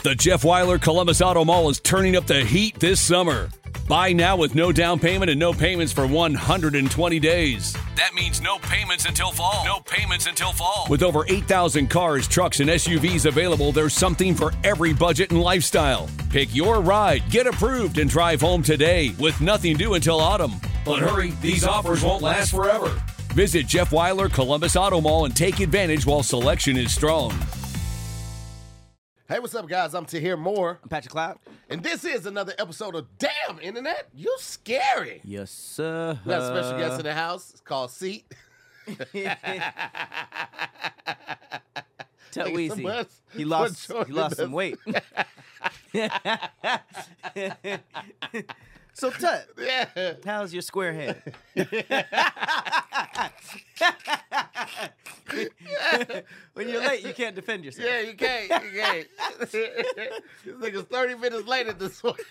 The Jeff Weiler Columbus Auto Mall is turning up the heat this summer. Buy now with no down payment and no payments for 120 days. That means no payments until fall. No payments until fall. With over 8,000 cars, trucks, and SUVs available, there's something for every budget and lifestyle. Pick your ride, get approved, and drive home today with nothing due until autumn. But hurry, these offers won't last forever. Visit Jeff Weiler Columbus Auto Mall and take advantage while selection is strong. Hey, what's up, guys? I'm Tahir Moore. I'm Patrick Cloud. And this is another episode of Damn Internet, You Scary. Yes, sir. We got a special guest in the house. It's called Seat. Tell Thank you so Weezy. much He for lost joining some weight. So, Tut, Yeah. how's your square head? When you're late, you can't defend yourself. Yeah, you can't. You can't. This nigga's 30 minutes late at this point.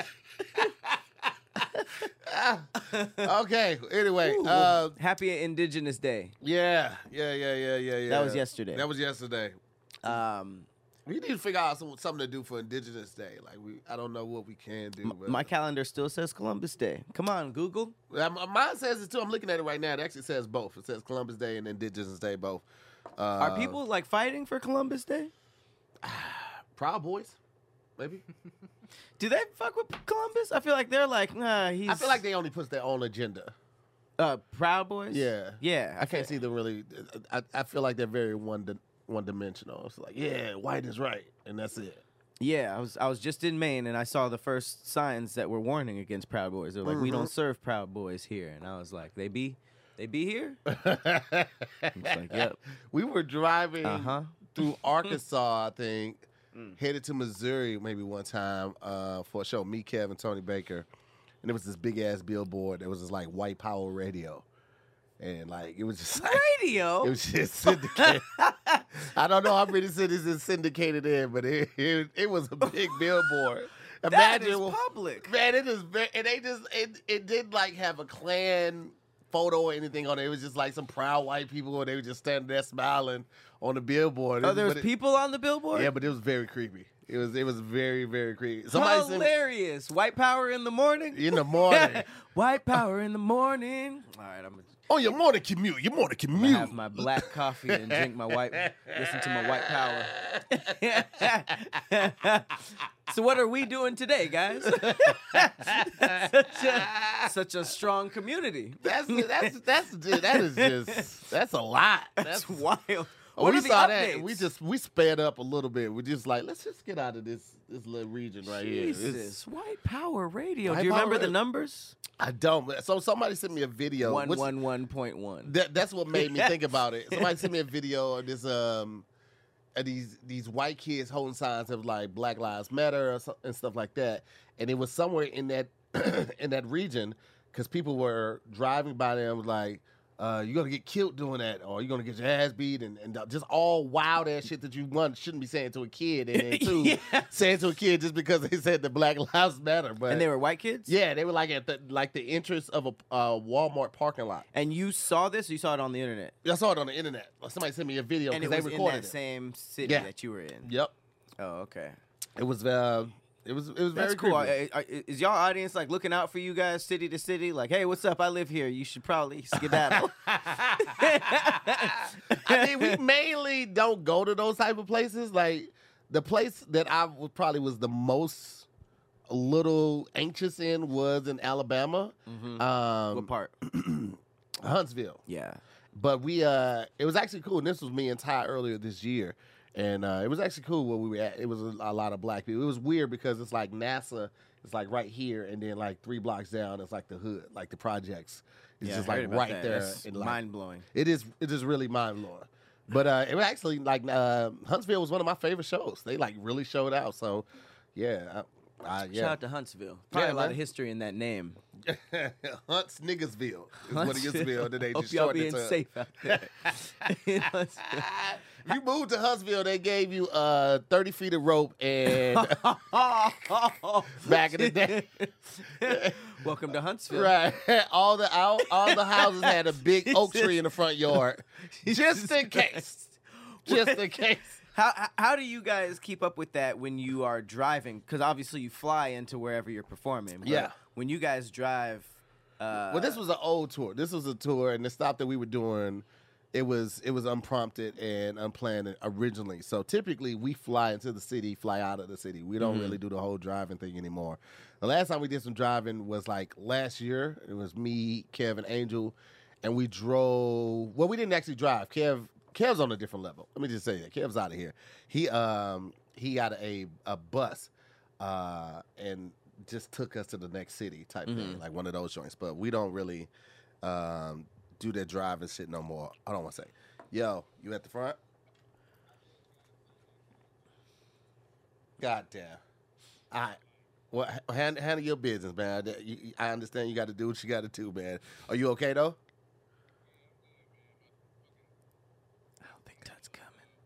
Okay, anyway. Happy Indigenous Day. Yeah. That was yesterday. That was yesterday. We need to figure out something to do for Indigenous Day. Like I don't know what we can do. But My calendar still says Columbus Day. Come on, Google. Mine says it too. I'm looking at it right now. It actually says both. It says Columbus Day and Indigenous Day both. Are people like fighting for Columbus Day? Proud Boys? Maybe. Do they fuck with Columbus? I feel like they're like, nah, he's. I feel like they only push their own agenda. Proud Boys. Yeah. Yeah. I can't see them really. I feel like they're very one-dimensional. It's like, yeah, white is right, and that's it. Yeah, I was just in Maine and I saw the first signs that were warning against Proud Boys. They're like, we don't serve Proud Boys here, and I was like, they be here? I was like, yep. We were driving through Arkansas, I think, headed to Missouri maybe one time for a show. Me, Kevin, Tony Baker, and there was this big ass billboard. There was this like white power radio. And like it was just like, Radio. It was just syndicated. I don't know how many cities it's syndicated in, but it was a big billboard. That is public. Man, it is very, and it didn't like have a Klan photo or anything on it. It was just like some proud white people, and they were just standing there smiling on the billboard. Oh, there was people on the billboard? Yeah, but it was very creepy. It was very, very creepy. Hilarious. White power in the morning. In the morning. White power in the morning. All right, I'm on your morning commute. gonna have my black coffee and drink my listen to my white power. So what are we doing today, guys? such a strong community. That's a lot. That's wild. When What we are the saw updates? that, we sped up a little bit. We're just like, let's just get out of this little region right here. Jesus, White Power Radio. White Do you remember Power the Radio. numbers? I don't. So somebody sent me a video. 111.1. That's what made me think about it. Somebody sent me a video of this these white kids holding signs of like Black Lives Matter and stuff like that, and it was somewhere in that in that region because people were driving by them like. You're going to get killed doing that, or you're going to get your ass beat, and just all wild ass shit that you, one, shouldn't be saying to a kid, and then two, saying to a kid just because they said the Black Lives Matter. But And they were white kids? yeah, they were like at the entrance of a Walmart parking lot. And you saw this, or you saw it on the internet? I saw it on the internet. Somebody sent me a video And it because was they in recorded that it. same city Yeah. that you were in? Yep, Oh, okay. it was very That's cool. creepy. Is y'all audience like looking out for you guys city to city? Like, hey, what's up? I live here. You should probably skedaddle. I mean, we mainly don't go to those type of places. Like the place that I probably was the most a little anxious in was in Alabama, What part? Huntsville. Yeah. But it was actually cool. And this was me and Ty earlier this year. And it was actually cool where we were at. It was a lot of black people. It was weird because it's like NASA is like right here, and then like 3 blocks down, it's like the hood, like the projects. It's just I like heard about right that. there. That's in, like, mind-blowing. It is really mind blowing. But it was actually like Huntsville was one of my favorite shows. They like really showed out. So yeah, yeah. Shout out to Huntsville. Probably Yeah, a lot man. of history in that name. Hunts Niggersville is what it used to be. And then they Hope just y'all shortened it being to. safe out there. In Huntsville. You moved to Huntsville, they gave you 30 feet of rope and back in the day. Welcome to Huntsville. Right. All the houses had a big oak tree in the front yard. Just in case. Just in case. How do you guys keep up with that when you are driving? Because obviously you fly into wherever you're performing. But Yeah. When you guys drive, Well, this was an old tour. This was a tour, and the stop that we were doing, it was unprompted and unplanned originally. So typically, we fly into the city, fly out of the city. We don't really do the whole driving thing anymore. The last time we did some driving was like last year. It was me, Kev, and Angel, and we drove. Well, we didn't actually drive. Kev's on a different level. Let me just say that Kev's out of here. He got a bus, and just took us to the next city type thing, like one of those joints. But we don't really do that driving shit no more. I don't want to say, yo, you at the front? God damn. All right. Well, handle your business, man. I understand you got to do what you got to do, man. Are you okay, though? I don't think that's coming.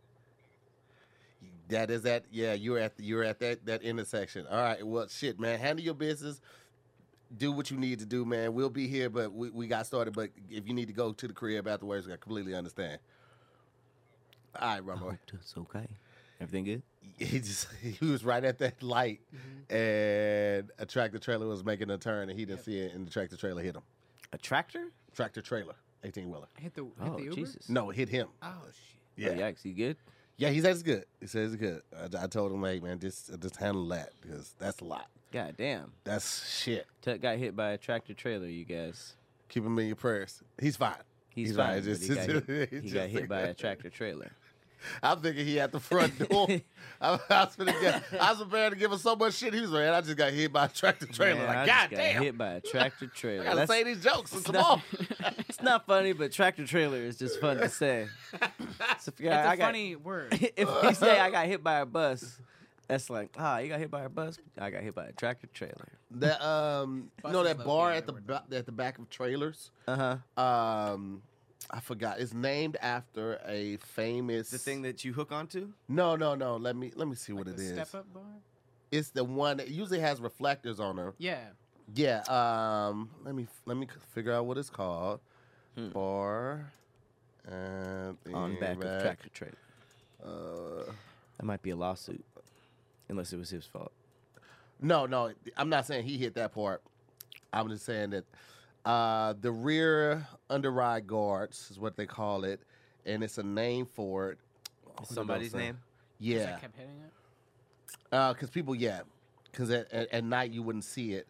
That is that. Yeah, you're at that intersection. All right. Well, shit, man. Handle your business. Do what you need to do, man. We'll be here, but we got started. But if you need to go to the crib afterwards, I completely understand. All right, Rumbo. It's okay. Everything good? He was right at that light, and a tractor trailer was making a turn, and he didn't see it, and the tractor trailer hit him. A tractor? Tractor trailer, 18-wheeler. Hit the Oh, Uber? Jesus. No, it hit him. Oh shit. Yeah, Oh, yikes. You good? yeah. He says it's good. He says it's good. I told him, hey, man, just handle that because that's a lot. God damn. That's shit. Tuck got hit by a tractor trailer, you guys. Keep him in your prayers. He's fine. He's fine. fine, but he got hit by a tractor trailer. I'm thinking he at the front door. I was prepared to give him so much shit. He was like, I just got hit by a tractor trailer. Man, like, I God just got damn. hit by a tractor trailer. I gotta That's- say these jokes. It's not- small. It's not funny, but tractor trailer is just fun to say. So if, It's a funny word. if you say I got hit by a bus, that's like, you got hit by a bus? I got hit by a tractor trailer. That you know that Buses bar low-key at the back of trailers. Uh-huh. I forgot. It's named after a famous. The thing that you hook onto? No. Let me see what Like it the is. Step Up bar? It's the one that usually has reflectors on her. Yeah. Yeah. Let me figure out what it's called. Bar. And On back of tractor trailer. Uh, That might be a lawsuit. Unless it was his fault. No. I'm not saying he hit that part. I'm just saying that the rear underride guards is what they call it, and it's a name for it. Somebody's name? Yeah. I kept hitting it. Because people, because at night you wouldn't see it.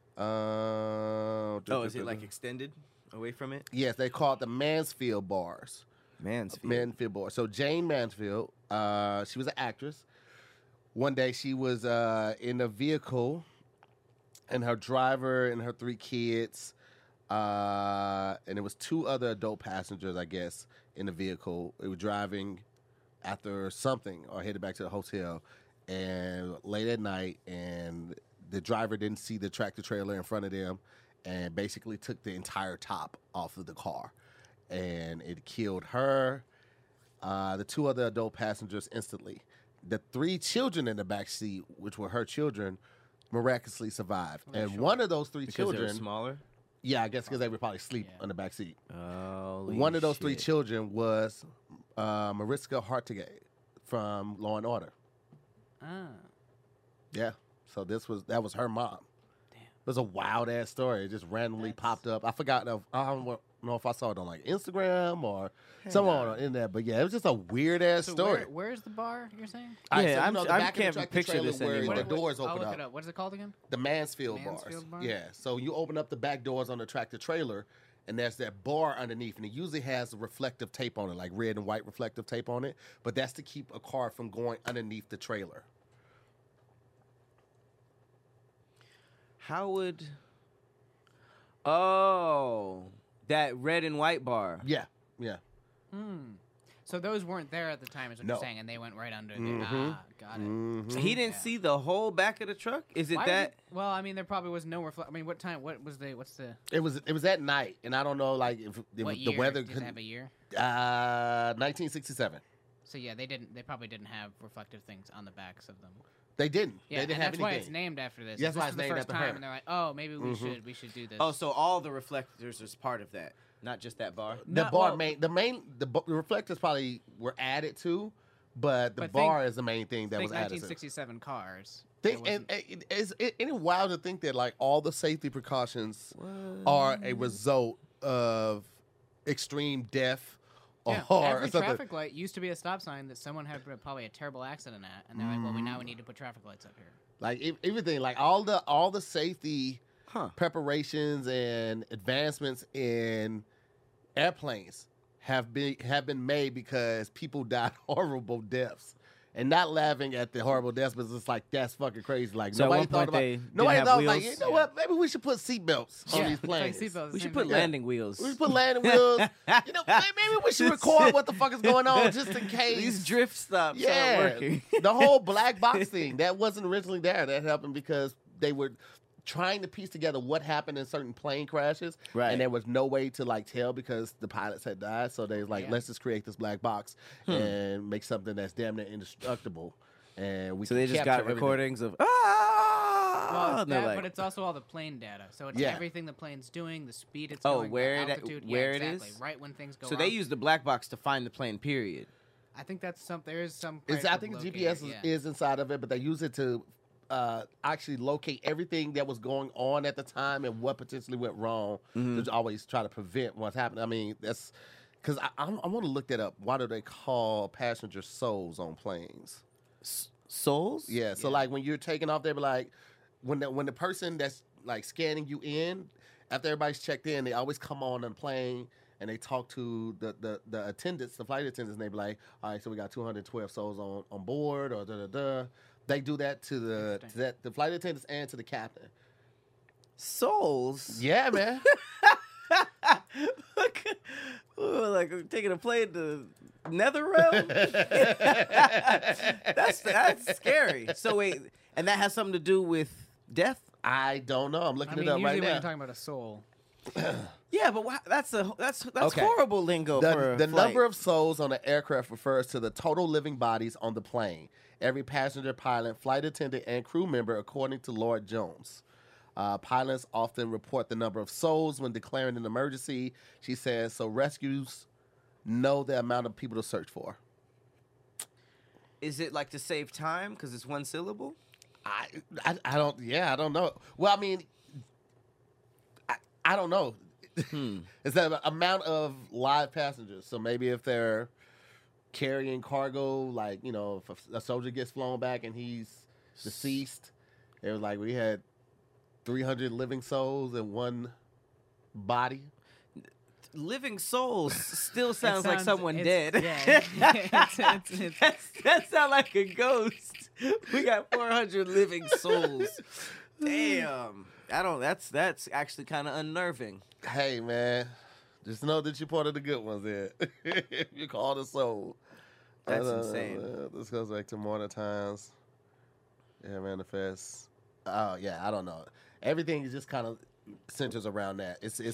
Oh, is it like extended away from it? Yes, they call it the Mansfield bars. Mansfield bars. So Jane Mansfield, she was an actress. One day she was in a vehicle, and her driver and her 3 kids, and there was 2 other adult passengers, I guess, in the vehicle. They were driving after something or headed back to the hotel, and late at night, and the driver didn't see the tractor trailer in front of them, and basically took the entire top off of the car, and it killed her, the 2 other adult passengers instantly. The 3 children in the back seat, which were her children, miraculously survived. And one of those 3 Because children, they were smaller? yeah, I guess because they would probably sleep on the back seat. Holy One of those 3 shit. children was Mariska Hargitay from Law and Order. Ah. Yeah, so that was her mom. Damn. It was a wild ass story. It just randomly popped up. I forgot. I don't know if I saw it on like Instagram or somewhere on the internet, but yeah, it was just a weird ass So story. where's the bar you're saying? All right, Yeah, so, I'm- the I back of the can't tractor picture trailer this where anymore. the doors I'll open look up. it up. What is it called again? The Mansfield Mansfield bar? Yeah, so you open up the back doors on the tractor trailer, and there's that bar underneath, and it usually has reflective tape on it, like red and white reflective tape on it, but that's to keep a car from going underneath the trailer. How would... Oh, that red and white bar. Yeah. So those weren't there at the time, is what No. you're saying, and they went right under there. Ah, got it. Mm-hmm. He didn't Yeah. see the whole back of the truck? Is it Why that... well, I mean, there probably was no reflect. I mean, what time? What was the? What's the? It was at night, and I don't know, like if What the year? weather Does it have a year? 1967. So yeah, they didn't. They probably didn't have reflective things on the backs of them. They didn't. Yeah, they didn't and have that's why anything. it's named after this. That's This why was it's the named first after time, her. and they're like, oh, maybe we Mhm. should do this. Oh, so all the reflectors is part of that, not just that bar? The No, bar well- the reflectors probably were added to, but the But bar is the main thing that think was added. 1967 cars. Think, There and wasn't- isn't it wild to think that like all the safety precautions are a result of extreme death or every something? traffic light used to be a stop sign that someone had probably a terrible accident at, and they're like, "Well, now we need to put traffic lights up here." Like everything, like all the safety preparations and advancements in airplanes have been made because people died horrible deaths. And not laughing at the horrible deaths, but it's like that's fucking crazy. Like So at nobody one thought point about. they didn't Nobody have thought like, wheels? you know what? Maybe we should put seatbelts on these It's like planes. seatbelts, We same should put thing. landing wheels. We should put landing wheels. You know, maybe we should record what the fuck is going on just in case. These drift stops Yeah, aren't working. the whole black box thing that wasn't originally there. That happened because they were trying to piece together what happened in certain plane crashes, Right. and there was no way to like tell because the pilots had died. So they was like, Yeah. let's just create this black box and make something that's damn near indestructible. And we So can they just capture got everything. recordings of Well, ah. it's And they're that, like, but it's also all the plane data. So it's Yeah. everything the plane's doing, the speed it's Oh, going, where the it- altitude. where it yeah, exactly. is? Right when things go so they wrong. use the black box to find the plane. Period. I think that's there is some. It's, place I to think locate GPS it, yeah. is inside of it, but they use it to actually locate everything that was going on at the time and what potentially went wrong to always try to prevent what's happening. I mean, that's because I want to look that up. Why do they call passenger souls on planes? Souls? Yeah, so like when you're taking off, they be like, when the person that's like scanning you in, after everybody's checked in, they always come on the plane and they talk to the attendants, the flight attendants, and they be like, all right, so we got 212 souls on board, or da. They do that to the flight attendants and to the captain. Souls? Yeah, man. Ooh, like taking a plane to Netherrealm? that's scary. So wait, and that has something to do with death? I don't know. I'm looking I mean, it up usually right when now. you're talking about a soul, Yeah, but that's Okay. horrible lingo for The a flight. number of souls on an aircraft refers to the total living bodies on the plane. Every passenger, pilot, flight attendant, and crew member, according to Lord Jones. Pilots often report the number of souls when declaring an emergency. She says, so rescues know the amount of people to search for. Is it like to save time because it's one syllable? I don't know. Well, I mean, I don't know. It's the amount of live passengers. So maybe if they're carrying cargo, like, you know, if a soldier gets flown back and he's deceased, it was like we had 300 living souls in one body. Living souls still sounds like someone it's- dead. Yeah, That sounds like a ghost. We got 400 living souls. Damn. That's actually kind of unnerving. Hey, man, just know that you're part of the good ones there. You're called a soul. That's insane. This goes back to modern times. Yeah, manifest. Oh, yeah, I don't know. Everything just kind of centers around that.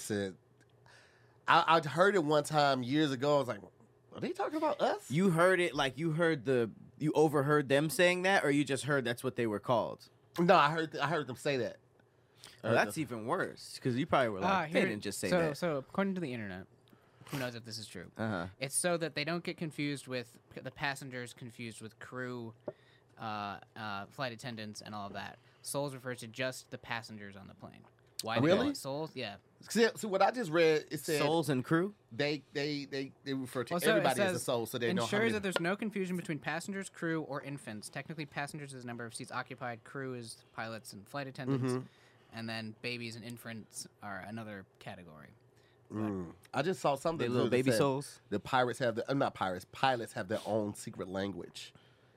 I heard it one time years ago. I was like, are they talking about us? You heard it like you overheard them saying that, or you just heard that's what they were called? No, I heard them say that. Oh, that's even worse because you probably were like, they didn't just say that. So according to the internet, who knows if this is true? It's so that they don't get confused with the passengers, confused with crew, flight attendants, and all of that. Souls refers to just the passengers on the plane. Why? do they call Really? it souls? Yeah. See, what I just read, it said Souls and crew? they refer to Well, so it everybody as a says, soul, so they know how ensures many. that there's no confusion between passengers, crew, or infants. Technically, passengers is the number of seats occupied. Crew is pilots and flight attendants. Mm-hmm. And then babies and infants are another category. I just saw something. They little that baby said souls? The pirates have not pirates. Pilots have their own secret language.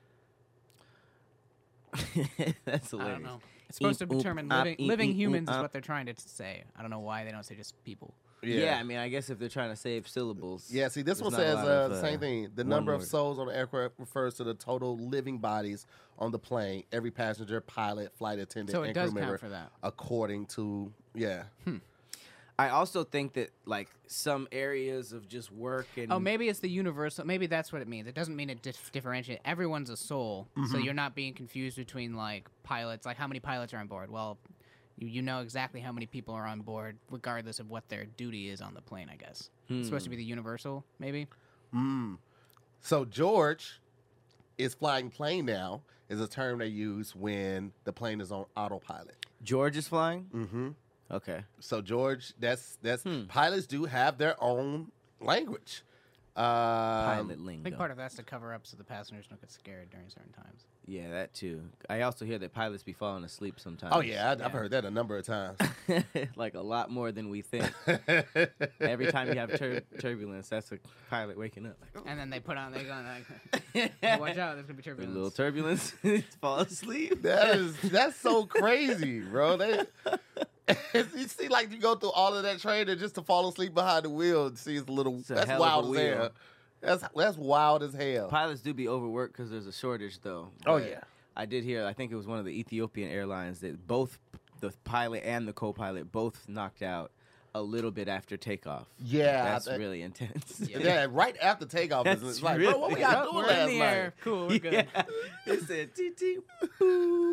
That's hilarious. I don't know. It's supposed to Eep, oop, determine op, living eep, humans oop, is op. what they're trying to say. I don't know why they don't say just people. Yeah, I mean, I guess if they're trying to save syllables. Yeah, see, this there's one not a says lot of, the same thing. The one number of word. souls on the aircraft refers to the total living bodies on the plane. Every passenger, pilot, flight attendant, So it and does crew count member, for that. according to I also think that like some areas of just work and Oh, maybe it's the universal. Maybe that's what it means. It doesn't mean it differentiates. Everyone's a soul, so you're not being confused between like pilots. Like how many pilots are on board? Well, you know exactly how many people are on board, regardless of what their duty is on the plane. I guess it's supposed to be the universal. Maybe. So George is flying plane now is a term they use when the plane is on autopilot. George is flying? Mm-hmm. Okay. So George, that's pilots do have their own language. Pilot lingo. Big part of that's to cover up so the passengers don't get scared during certain times. Yeah, that too. I also hear that pilots be falling asleep sometimes. Oh yeah, I've heard that a number of times. Like a lot more than we think. Every time you have turbulence, that's a pilot waking up. Like, And then they put on, they go like, watch out, there's gonna be a turbulence. little turbulence, fall asleep. That's so crazy, bro. You see, like you go through all of that training just to fall asleep behind the wheel and see it's a little. A That's hell of a wild as wheel. hell. That's wild as hell. Pilots do be overworked because there's a shortage, though. Oh, But yeah. I did hear. I think it was one of the Ethiopian airlines that both the pilot and the co-pilot both knocked out a little bit after takeoff. Yeah, That's really intense. Yeah, right after takeoff, That's it's like, bro, what we got doing We're last in the night? air. Cool, we're good. Yeah. It said "Tee, tee, boop."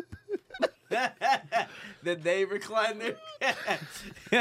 Then they reclined their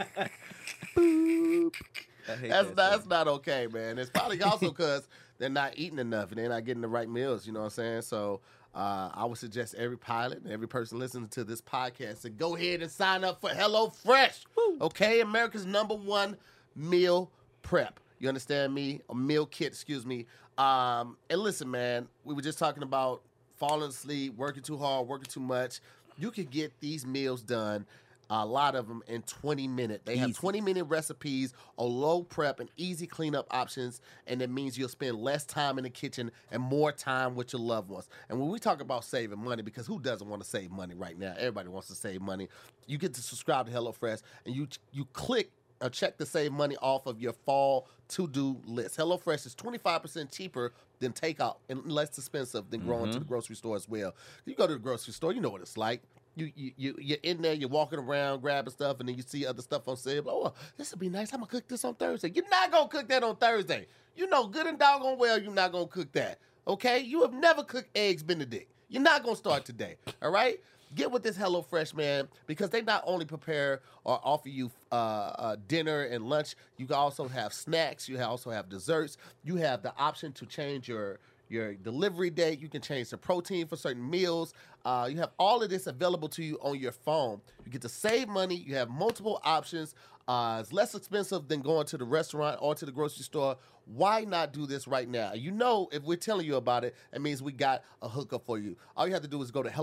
boop. I hate that That's song. not okay, man. It's probably also because they're not eating enough and they're not getting the right meals. You know what I'm saying? So I would suggest every pilot and every person listening to this podcast to go ahead and sign up for HelloFresh. Okay, America's #1 meal prep. You understand me? A meal kit, excuse me. And listen, man, we were just talking about falling asleep, working too hard, working too much. You can get these meals done, a lot of them, in 20 minutes. They have 20-minute recipes, a low prep, and easy cleanup options, and it means you'll spend less time in the kitchen and more time with your loved ones. And when we talk about saving money, because who doesn't want to save money right now? Everybody wants to save money. You get to subscribe to HelloFresh, and you click a check to save money off of your fall to-do list. HelloFresh is 25% cheaper than takeout and less expensive than going to the grocery store as well. You go to the grocery store, you know what it's like. You're in there, you're walking around, grabbing stuff, and then you see other stuff on sale. Oh, this would be nice. I'm going to cook this on Thursday. You're not going to cook that on Thursday. You know good and doggone well you're not going to cook that. Okay? You have never cooked eggs Benedict. You're not going to start today. All right? Get with this HelloFresh, man, because they not only prepare or offer you dinner and lunch, you can also have snacks. You also have desserts. You have the option to change your delivery date. You can change the protein for certain meals. You have all of this available to you on your phone. You get to save money. You have multiple options. It's less expensive than going to the restaurant or to the grocery store. Why not do this right now? You know, if we're telling you about it, it means we got a hookup for you. All you have to do is go to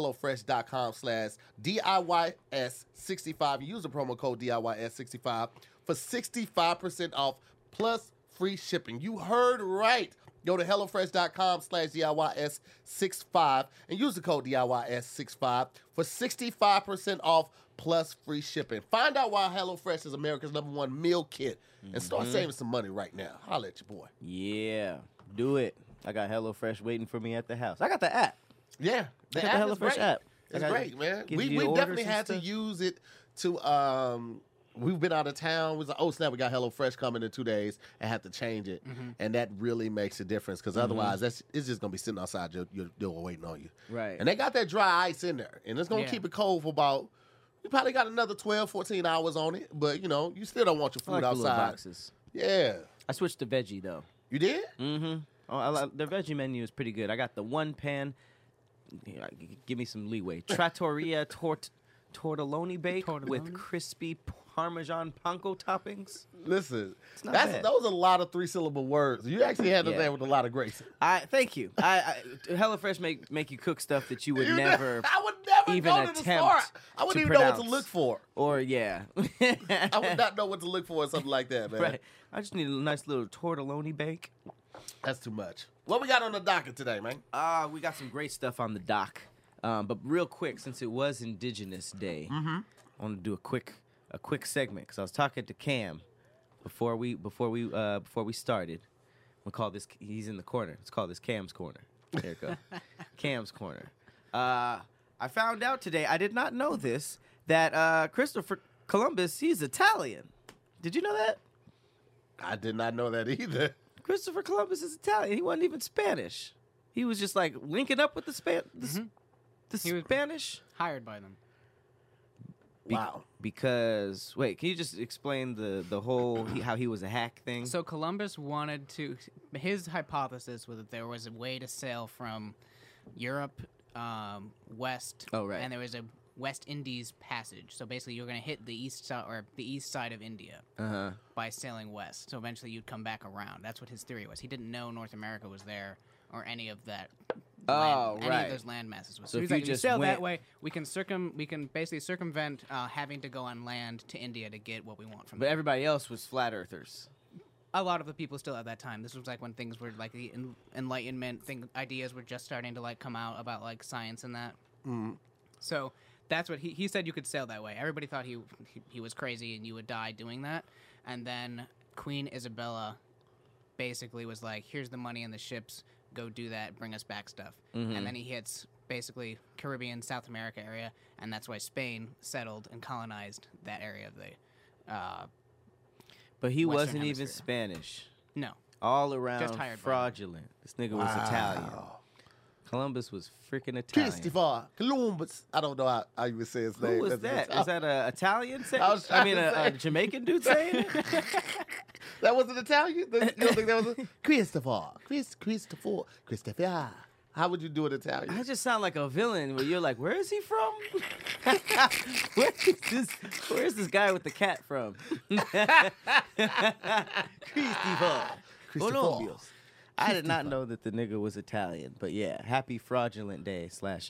HelloFresh.com/DIYS65. Use the promo code DIYS65 for 65% off plus free shipping. You heard right. Go to HelloFresh.com/DIYS65 and use the code DIYS65 for 65% off plus free shipping. Find out why HelloFresh is America's #1 meal kit and start saving some money right now. Holla at your boy. Yeah, do it. I got HelloFresh waiting for me at the house. I got the app. Yeah, I got the app is HelloFresh great. app. It's I got- great, man. gives We you orders definitely and had to stuff. use it to we've been out of town. We was like, oh snap, we got HelloFresh coming in 2 days and had to change it. And that really makes a difference because otherwise it's just gonna be sitting outside your door waiting on you. Right. And they got that dry ice in there. And it's gonna Yeah. keep it cold for about, you probably got another 12, 14 hours on it. But you know, you still don't want your I like food the little outside. boxes. Yeah. I switched to veggie though. You did? Mm-hmm. Oh, their veggie menu is pretty good. I got the one pan. Yeah, give me some leeway. Trattoria tortelloni bake with Tortelloni? crispy Parmesan panko toppings. Listen, not bad. those are a lot of 3-syllable words. You actually handled Yeah. that with a lot of grace. Thank you. HelloFresh make you cook stuff that you would never I would never even go to the attempt store. I wouldn't to even know what to pronounce. look for. or yeah. I would not know what to look for in something like that, man. Right. I just need a nice little tortelloni bake. That's too much. What we got on the docket today, man? We got some great stuff on the dock. But real quick, since it was Indigenous Day, I want to do a quick segment because I was talking to Cam before we started. We call this. He's in the corner. Let's call this Cam's corner. There it goes. Cam's corner. I found out today. I did not know this that Christopher Columbus. He's Italian. Did you know that? I did not know that either. Christopher Columbus is Italian. He wasn't even Spanish. He was just like linking up with the He was- Spanish. Hired by them. Wow. Because wait, can you just explain the whole how he was a hack thing? So Columbus wanted to. His hypothesis was that there was a way to sail from Europe west. Oh, right. And there was a West Indies passage. So basically, you're going to hit the east side of India by sailing west. So eventually, you'd come back around. That's what his theory was. He didn't know North America was there or any of that. Any of those land masses. So he's if you like, if you just sail went- that way, we can basically circumvent having to go on land to India to get what we want from But there. everybody else was flat earthers. A lot of the people still at that time. This was like when things were like the Enlightenment ideas were just starting to like come out about like science and that. So that's what he said. You could sail that way. Everybody thought he was crazy and you would die doing that. And then Queen Isabella basically was like, "Here's the money and the ships. Go do that. Bring us back stuff." And then he hits basically Caribbean, South America area, and that's why Spain settled and colonized that area of the. But he Western wasn't even Hemisphere. Spanish. No. All around Just hired by fraudulent. This nigga was Italian. Columbus was freaking Italian. Christopher Columbus. I don't know how you would say his name. Who was that? Is that a Italian saying? I was trying to a say. Jamaican dude saying it? That was an Italian? You don't think that was a Christopher. How would you do it Italian? I just sound like a villain where you're like, where is he from? Where's this guy with the cat from? Christopher. Colombios. I did not know that the nigga was Italian, but yeah, happy fraudulent day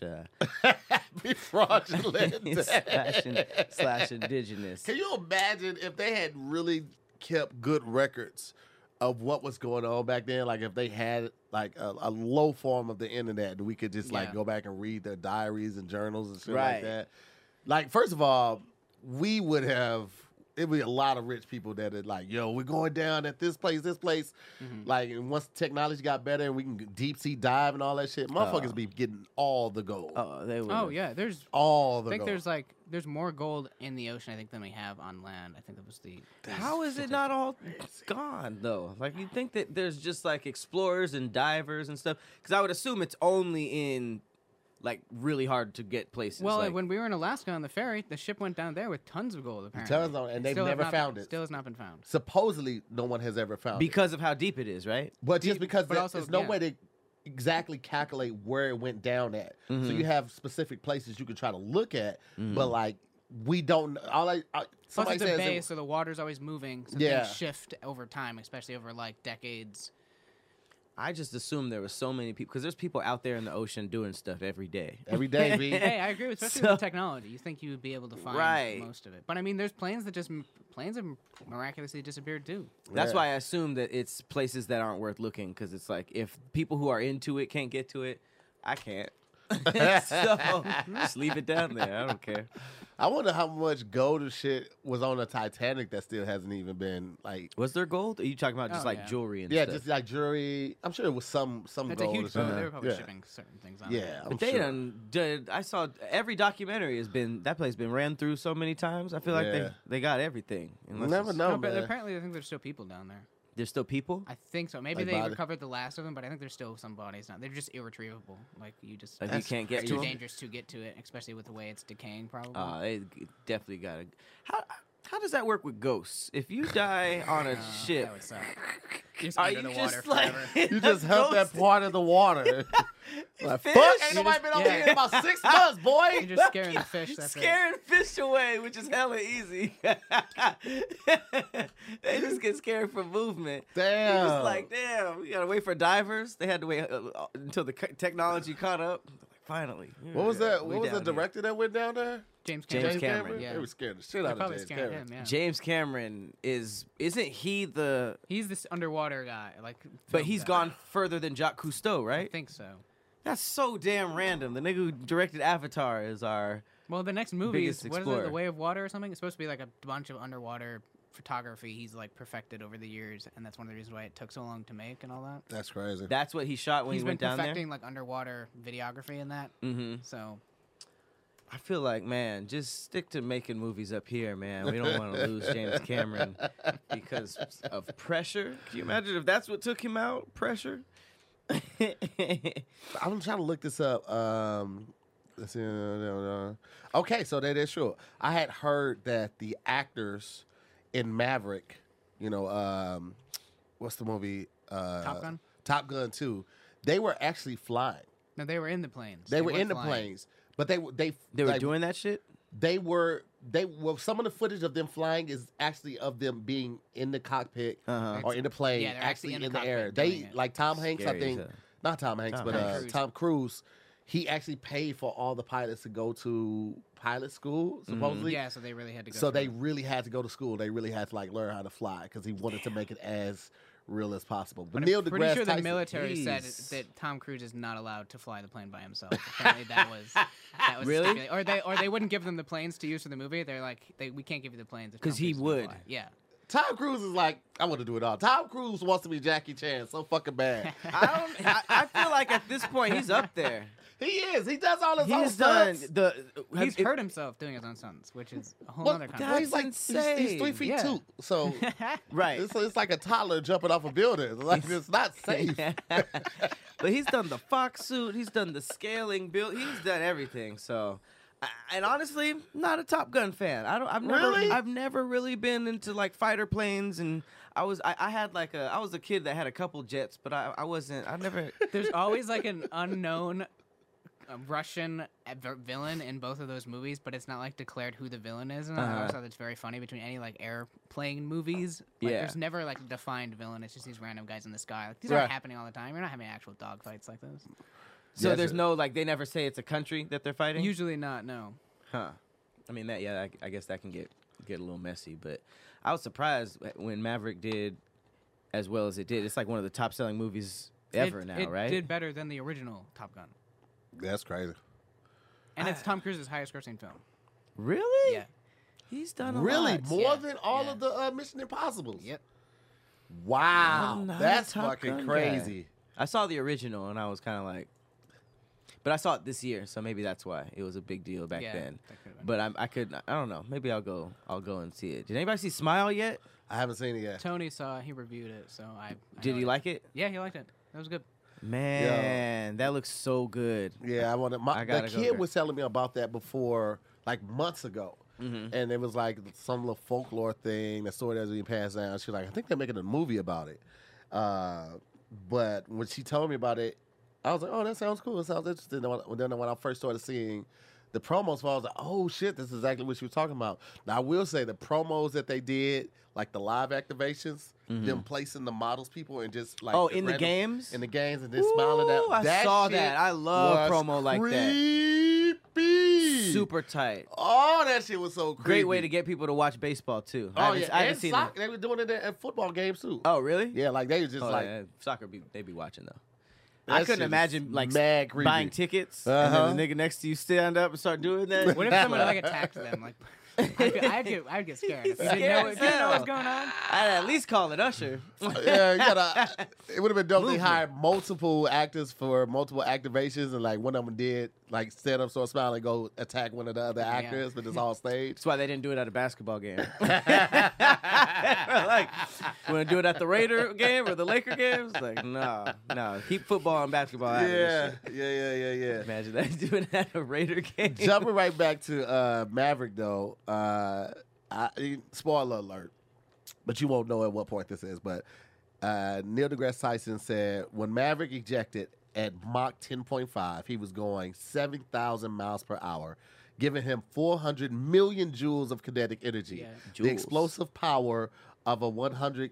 / Be fraudulent. slash indigenous. Can you imagine if they had really kept good records of what was going on back then? Like if they had like a low form of the internet, we could just like Yeah. go back and read their diaries and journals and shit Right. like that. Like first of all, we would have. It'd be a lot of rich people that are like, yo, we're going down at this place. Like, and once technology got better and we can deep sea dive and all that shit, motherfuckers be getting all the gold. Oh, they were. Oh yeah, there's. All the I think gold. there's more gold in the ocean I think than we have on land. I think that was the. How is it not all gone though? Like you think that there's just like explorers and divers and stuff? Because I would assume it's only in like really hard to get places. Well, like, when we were in Alaska on the ferry, the ship went down there with tons of gold. Apparently, Tons of- and they've Still have never not found been- it. Still has not been found. Supposedly, no one has ever found it. because of how deep it is, right? But just because but also, there's no yeah. way to exactly calculate where it went down at. So you have specific places you can try to look at, but like we don't. Plus, Somebody it's a says bay, it- so the water's always moving. So Yeah. things shift over time, especially over like decades. I just assumed there were so many people because there's people out there in the ocean doing stuff every day. every day. B. Hey, I agree, especially with the technology. You think you would be able to find Right. most of it, but I mean, there's planes that planes have miraculously disappeared too. That's Yeah. why I assume that it's places that aren't worth looking because it's like if people who are into it can't get to it, I can't. So just leave it down there. I don't care. I wonder how much gold and shit was on the Titanic that still hasn't even been like. Was there gold? Are you talking about just Oh, like yeah. jewelry and Yeah, stuff? just like jewelry. I'm sure it was some It's gold. a huge or something. boat. They were probably Yeah. shipping certain things on. Yeah, it. I'm But they sure. done did. I saw every documentary has been that place been ran through so many times. I feel like Yeah. they got everything. You Unless never it's- know, No, but man. apparently, I think there's still people down there. There's still people. I think so. Maybe Like they body- recovered the last of them, but I think there's still some bodies now. They're just irretrievable. Like you just. Like you That's can't get It's to too them. dangerous to get to it, especially with the way it's decaying. Probably. They definitely got to. How does that work with ghosts? If you die on a ship, That would suck. Just are under you the water just like forever. You just help that part of the water. Like, Fish? fuck, ain't You nobody just- been over yeah. here in about 6 months, boy. You're just scaring the fish. That's it. scaring fish away, which is hella easy. They just get scared from movement. Damn. You're just like, damn, we gotta wait for divers. They had to wait until the technology caught up. Finally. What was that? We What was the down here. director that went down there? James James Cameron. Cameron. Yeah. They were scared the shit They're out of probably James scaring Cameron. him. Yeah. James Cameron isn't he the? He's this underwater guy. Like. But film he's guy. gone further than Jacques Cousteau, I right? think so. That's so damn random. The nigga who directed Avatar is our. Well, the next movie Biggest is what is it? explorer. The Way of Water or something. It's supposed to be like a bunch of underwater photography. He's like perfected over the years, and that's one of the reasons why it took so long to make and all that. That's crazy. That's what he shot when He's he been went down there. perfecting like underwater videography and that. Mm-hmm. So I feel like, man, just stick to making movies up here, man. We don't want to lose James Cameron because of pressure. Can you imagine if that's what took him out? Pressure. I'm trying to look this up. Okay, so that is true. I had heard that the actors in Maverick, what's the movie? Top Gun? Top Gun 2. They were actually flying. No, they were in the planes. They were in the flying. planes, but they They were doing that shit. They were some of the footage of them flying is actually of them being in the cockpit or in the plane, Yeah, they're actually actually in the in the air. cockpit They doing it. like Tom Hanks, I Scary think. as hell. Not Tom Hanks, Tom but Hanks. Tom Cruise. He actually paid for all the pilots to go to pilot school, supposedly. Yeah, so they really had to go. So through they it. really had to go to school. They really had to learn how to fly because he wanted to make it as real as possible. But Neil I'm pretty deGrasse sure the Tyson, military said Jeez. that Tom Cruise is not allowed to fly the plane by himself. Apparently that was Really? stipulated. Or they wouldn't give them the planes to use for the movie. They're like, we can't give you the planes if 'Cause Tom he Cruise is gonna would. fly. Yeah. Tom Cruise is like, I want to do it all. Tom Cruise wants to be Jackie Chan so fucking bad. I feel like at this point he's up there. He is. He does all his own He's done stunts. He's hurt himself doing his own stunts, which is a whole other that's Well, he's conversation. like he's insane. 3 feet Yeah. 2, so Right. it's like a toddler jumping off a building. Like it's not safe. But he's done the fox suit. He's done the scaling build. He's done everything. So, and honestly, not a Top Gun fan. Really? I've never really been into like fighter planes, and I was a kid that had a couple jets, but I wasn't. I never. There's always like an unknown Russian villain in both of those movies, but it's not like declared who the villain is. And I always thought that's very funny between any like airplane movies. Like, Yeah. there's never like a defined villain. It's just these random guys in the sky. Like, these Right. aren't happening all the time. You're not having actual dogfights like those. So Yes, there's sir. no like they never say it's a country that they're fighting. Usually not. No. Huh. I mean that. Yeah. I guess that can get a little messy. But I was surprised when Maverick did as well as it did. It's like one of the top selling movies ever now, it right? did better than the original Top Gun, That's crazy. and it's Tom Cruise's highest grossing film. Really? Yeah. He's done a Really? lot. More Yeah. than all Yeah. of the Mission Impossibles? Yep. Wow. I'm not a That's Top fucking Gun crazy. I saw the original and I was kind of like, but I saw it this year, so maybe that's why it was a big deal back Yeah, then. that could've been. But I don't know. Maybe I'll go and see it. Did anybody see Smile yet? I haven't seen it yet. Tony saw. He reviewed it, so I Did know he like it? Yeah, he liked it. That was good. Man, that looks so good. Yeah, I want to. I The gotta go kid there. was telling me about that before, like months ago. And it was like some little folklore thing, the story that's being passed down. She's like, I think they're making a movie about it. But when she told me about it, I was like, oh, that sounds cool. It sounds interesting. Then when I first started seeing the promos for it, I was like, oh, shit, this is exactly what she was talking about. Now, I will say the promos that they did, like the live activations, them placing the models people and just like. Oh, in the random- games? In the games and then smiling at Ooh, I saw shit that. I love was promo like that. creepy. Super tight. Oh, that shit was so creepy. Great way to get people to watch baseball too. Oh, I yeah. haven't And seen soccer, it. they were doing it at football games too. Oh, really? Yeah, like they was just Oh, like. yeah. Soccer, they be watching though. That I shit couldn't is imagine like mad creepy. buying tickets Uh-huh. and then the nigga next to you stand up and start doing that. What if someone like attacked them? Like, I'd get scared. If you Scared didn't as know what's hell. going on. I'd at least call it Usher. Yeah, you gotta. It would have been dope. They Movement. hired multiple actors for multiple activations, and like one of them did like stand up, start smiling, go attack one of the other actors, but it's all staged. That's why they didn't do it at a basketball game. Like, you want to do it at the Raider game or the Laker game? It's like, no. Keep football and basketball out of Yeah, this shit. yeah. Imagine that doing it at a Raider game. Jumping right back to Maverick though. Spoiler alert, but you won't know at what point this is. But Neil deGrasse Tyson said when Maverick ejected at Mach 10.5, he was going 7,000 miles per hour, giving him 400 million joules of kinetic energy. Yeah. The Joules. explosive power of a 100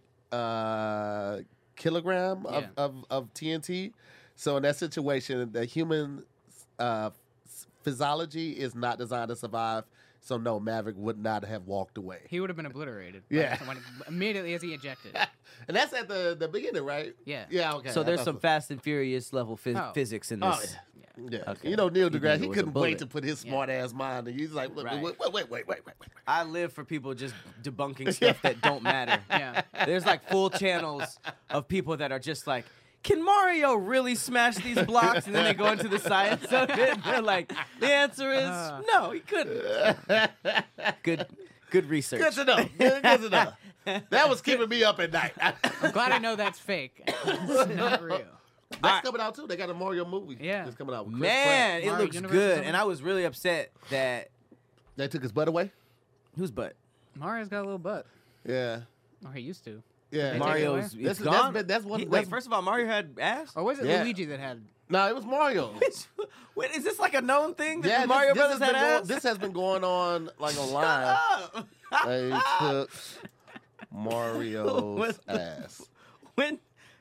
kilogram of TNT. So in that situation, the human physiology is not designed to survive. So no, Maverick would not have walked away. He would have been obliterated. Yeah. Immediately as he ejected. And that's at the beginning, right? Yeah. Yeah, okay. So I there's thought some Fast and Furious level Oh. physics in Oh, this. yeah. Okay. You know, Neil You think deGrasse, it he was a couldn't bullet. wait to put his smart ass mind. And he's like, wait. Right. I live for people just debunking stuff that don't matter. Yeah. There's like full channels of people that are just like, can Mario really smash these blocks? And then they go into the science of it. And they're like, the answer is no, he couldn't. Good research. Good to know. Good to know. That was keeping me up at night. I'm glad I know that's fake. It's not real. That's coming out too. They got a Mario movie. Yeah. It's coming out. With Chris Man, Pratt. it Mario looks Universe or good, something? and I was really upset that They took his butt away. whose butt? Mario's got a little butt. Yeah. Or he used to. Yeah. They take it Mario's away? it's That's gone. been- that's one- Wait, that's- first of all, Mario had ass. Or was it Yeah. Luigi that had? No, it was Mario. Wait, is this like a known thing that Yeah, the Mario Brothers has had been ass? this has been going on like online. Up. They took Mario's ass. When?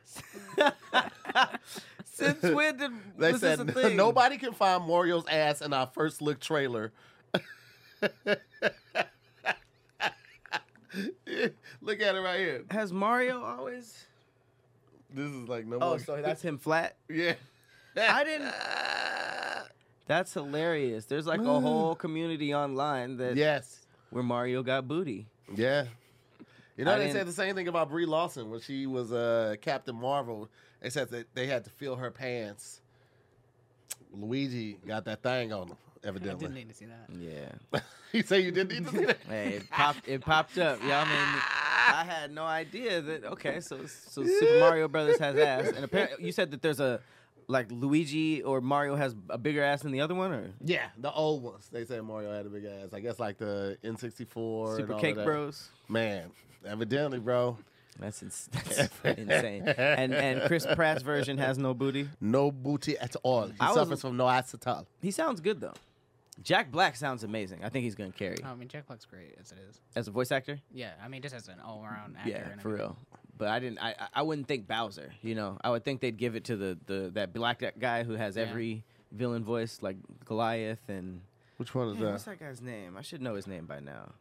Since when did They was said this a thing? nobody can find Mario's ass in our first look trailer. Look at it right here. Has Mario always? This is like no Oh, more. so that's him flat. Yeah. I didn't. That's hilarious. There's like a whole community online that Yes. where Mario got booty. Yeah. You know, I they didn't- said the same thing about Brie Larson when she was Captain Marvel. They said that they had to fill her pants. Luigi got that thing on him, I evidently. didn't need to see that. Yeah. You say you didn't need to see that? Hey, it popped up. Yeah, I mean, I had no idea that. Okay, so Super Mario Brothers has ass, and apparently you said that there's a like Luigi or Mario has a bigger ass than the other one, or Yeah, the old ones. They said Mario had a big ass. I guess like the N64. and Super all Cake of that. Bros. Man, evidently, bro. That's insane. And Chris Pratt's version has no booty. No booty at all. He I was- suffers from no acetal. He sounds good though. Jack Black sounds amazing. I think he's gonna carry Oh, I mean, Jack Black's great as it is. as a voice actor. Yeah, I mean, just as an all-around actor. Yeah, and for everything. real. But I didn't. I wouldn't think Bowser. You know, I would think they'd give it to that black guy who has Yeah. every villain voice, like Goliath and. Which one is Man, what's that guy's name? I should know his name by now.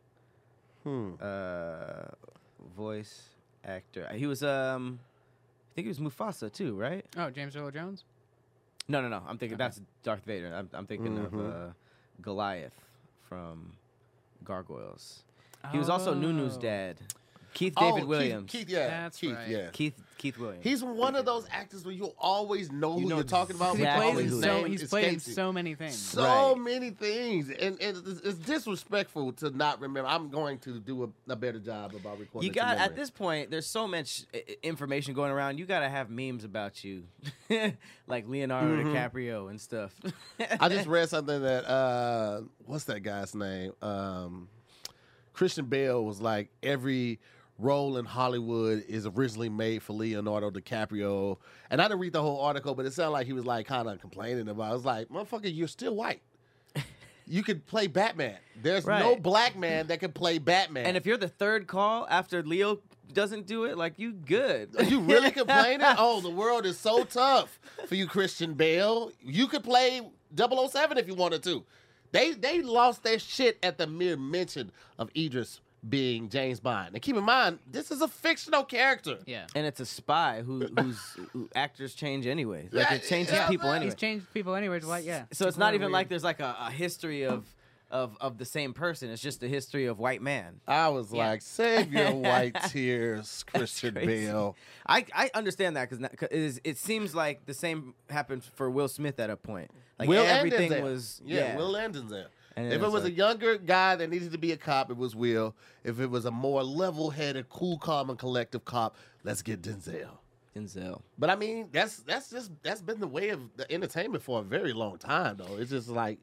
Voice actor. He was I think he was Mufasa too, right? Oh, James Earl Jones. No. I'm thinking that's Darth Vader. I'm thinking of Goliath from Gargoyles. He was also Nunu's Oh. dad, Keith David Oh, Williams. Keith, yeah. That's Keith, right. yeah. Keith Williams. He's one of those actors where you'll always know You who know you're talking about. exactly but He plays who in it his is. name he's played in escapes you. so many things. So Right. many things, and it's disrespectful to not remember. I'm going to do a better job about recording. You it to got memory. at this point. There's so much information going around. You got to have memes about you, like Leonardo DiCaprio and stuff. I just read something that what's that guy's name? Christian Bale was like every role in Hollywood is originally made for Leonardo DiCaprio, and I didn't read the whole article, but it sounded like he was like kind of complaining about. It. I was like, motherfucker, you're still white. You could play Batman. There's no Right. black man that can play Batman. And if you're the third call after Leo doesn't do it, like you good. Are you really complaining? Oh, the world is so tough for you, Christian Bale. You could play 007 if you wanted to. They lost their shit at the mere mention of Idris being James Bond. And keep in mind, this is a fictional character. Yeah. And it's a spy who actors change anyway. Like Yeah, it changes yeah, people man. anyway. He's changed people anyways. Like, yeah. So it's not kinda even weird. like there's like a history of the same person. It's just the history of white man. I was Yeah. like, save your white tears, Christian crazy. Bale. I understand that because it seems like the same happened for Will Smith at a point. Like Will everything Denzel. was Will and Denzel. And If it it was was a like- younger guy that needed to be a cop, it was Will. If it was a more level-headed, cool, calm, and collective cop, let's get Denzel. Denzel. But I mean, that's been the way of the entertainment for a very long time, though. It's just like,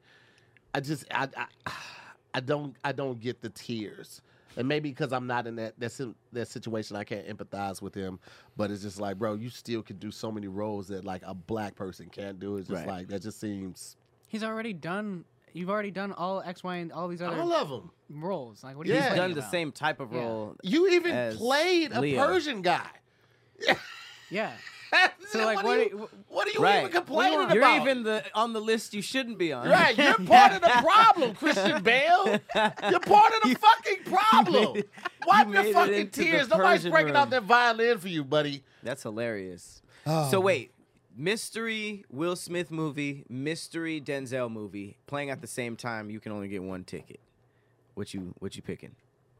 I don't get the tears, and maybe because I'm not in that situation, I can't empathize with him. But it's just like, bro, you still can do so many roles that like a black person can't do. It's just Right. like that just seems. He's already done. You've already done all X, Y, and all these other All of them. roles. Like, what are you Yeah. He's complaining done the about? same type of Yeah. role. You even As played a Leo. Persian guy. Yeah. So like, what what are you Right. even complaining about? You're even on the list you shouldn't be on. Right, you're part of the problem, Christian Bale. You're part of the fucking problem. made it- Wipe you your made it fucking into the tears. Nobody's Persian breaking out room. that violin for you, buddy. That's hilarious. Oh. So wait, mystery Will Smith movie, mystery Denzel movie, playing at the same time. You can only get one ticket. What you picking?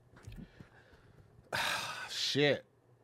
Shit.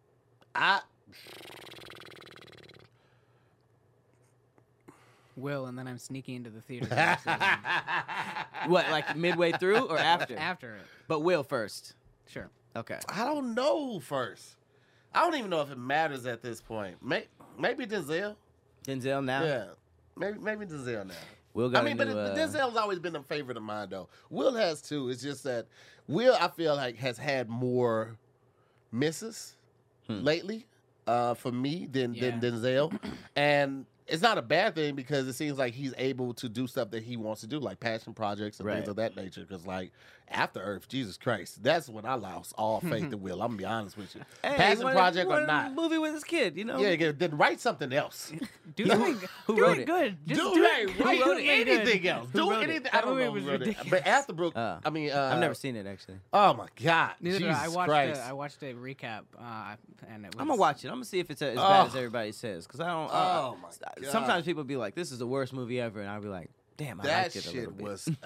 Will, and then I'm sneaking into the theater What, like midway through or after? after it. But Will first. Sure. Okay. I don't know first. I don't even know if it matters at this point. Maybe Denzel. Denzel now. Yeah, maybe Denzel now. Will got I mean, a but new, Denzel's always been a favorite of mine, though. Will has too. It's just that Will, I feel like, has had more misses lately for me than Denzel, and it's not a bad thing because it seems like he's able to do stuff that he wants to do, like passion projects and things of that nature. Because like After Earth, Jesus Christ, that's when I lost all faith in Will. I'm gonna be honest with you. Hey, passion project or not, movie with his kid, you know. yeah, then write something else. Do something, who do wrote it it? good. Just Do do it. it. Write Who wrote it? anything else. Who Do wrote it? anything. That I don't movie know was who wrote it. ridiculous. But Afterbrook, I mean, I've never seen it actually. Oh my God, Neither did Jesus I. Christ. I watched a recap, and it was. I'm gonna watch it. I'm gonna see if it's as bad as everybody says. Because I don't. Oh, my God. Sometimes people be like, "This is the worst movie ever," and I'll be like, "Damn, I That liked it a little shit bit." was.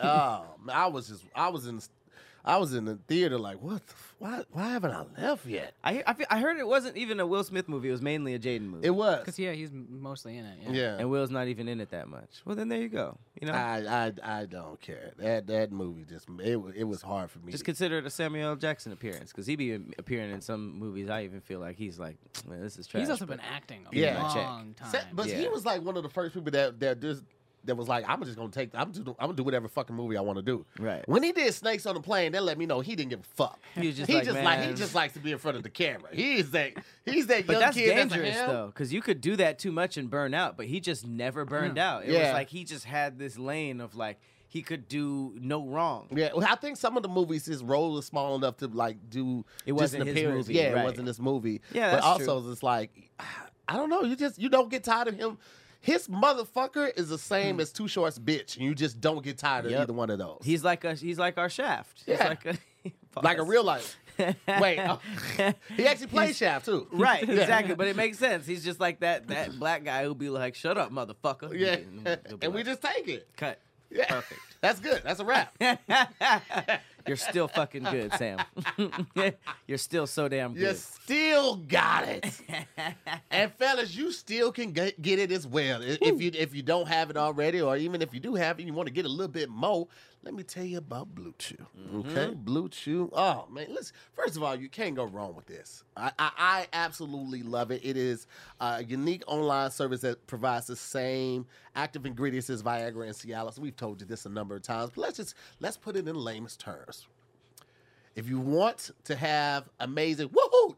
I was in the theater like, what? Why haven't I left yet? I heard it wasn't even a Will Smith movie. It was mainly a Jaden movie. It was. Because he's mostly in it. Yeah. And Will's not even in it that much. Well, then there you go. You know, I don't care. That movie it was hard for me. just consider it a Samuel L. Jackson appearance because he be appearing in some movies. I even feel like he's like, man, this is trash. He's also but- been acting a Yeah. long time. But he Yeah. was like one of the first people that was like, I'm just gonna I'm gonna do whatever fucking movie I want to do. Right. When he did Snakes on the Plane, that let me know he didn't give a fuck. He was just he like, just man. he just likes to be in front of the camera. He's that But young that's kid dangerous that's a ham. though, because you could do that too much and burn out. But he just never burned out. It was Yeah. like he just had this lane of like he could do no wrong. Yeah, well, I think some of the movies, his role was small enough to like do. It just wasn't an his appearance. movie, Yeah, right. it wasn't this movie. Yeah, but that's also true. it's like, I don't know. You don't get tired of him. His motherfucker is the same as Too Short's bitch, and you just don't get tired of Yep. either one of those. He's like our Shaft. He's Yeah. like a real life. Wait, he actually plays Shaft too. Right, Yeah. exactly. But it makes sense. He's just like that black guy who'll be like, "Shut up, motherfucker." Yeah, He'll be and we like, just take it. cut. Yeah. Perfect. That's good. That's a wrap. You're still fucking good, Sam. You're still so damn You good. still got it. And fellas, you still can get it as well. If you don't have it already, or even if you do have it and you want to get a little bit more, let me tell you about Blue Chew. Okay? Blue Chew. Oh man, listen, first of all, you can't go wrong with this. I absolutely love it. It is a unique online service that provides the same active ingredients as Viagra and Cialis. We've told you this a number of times, but let's put it in layman's terms. If you want to have amazing woohoo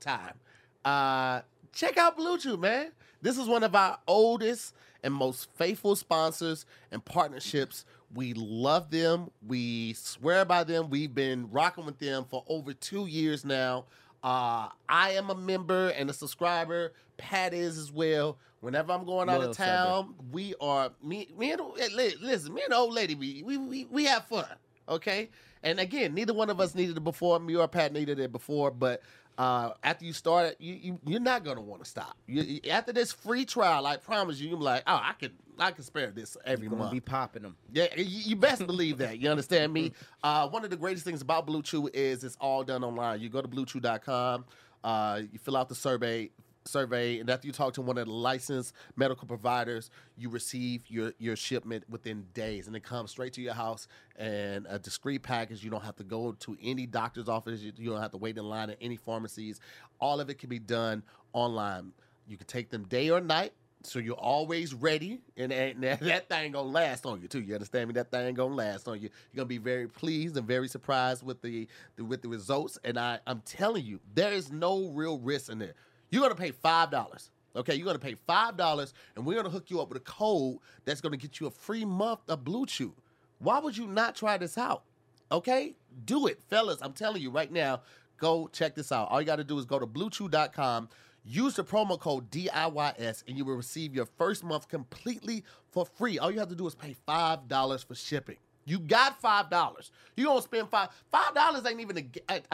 time, check out Blue Chew, man. This is one of our oldest and most faithful sponsors and partnerships. We love them. We swear by them. We've been rocking with them for over 2 years now. I am a member and a subscriber. Pat is as well. Whenever I'm going out Loyal of town, we are me and the old lady. We have fun. Okay. And again, neither one of us needed it before. Me or Pat needed it before, but after you start it, you're not gonna want to stop. After this free trial, I promise you're like, oh, I can spare this every You're gonna month. be popping them. Yeah, you best believe that. You understand me? One of the greatest things about Blue Chew is it's all done online. You go to bluechew.com, you fill out the survey, and after you talk to one of the licensed medical providers, you receive your shipment within days, and it comes straight to your house and a discreet package. You don't have to go to any doctor's office. You don't have to wait in line at any pharmacies. All of it can be done online. You can take them day or night. So you're always ready, and that thing gonna last on you too. You understand me? That thing gonna last on you. You're gonna be very pleased and very surprised with the results. And I'm telling you, there is no real risk in there. You're gonna pay $5. Okay, you're gonna pay $5, and we're gonna hook you up with a code that's gonna get you a free month of Blue Chew. Why would you not try this out? Okay, do it, fellas. I'm telling you right now. Go check this out. All you got to do is go to bluechew.com. Use the promo code DIYS, and you will receive your first month completely for free. All you have to do is pay $5 for shipping. You got $5. You don't spend $5 ain't even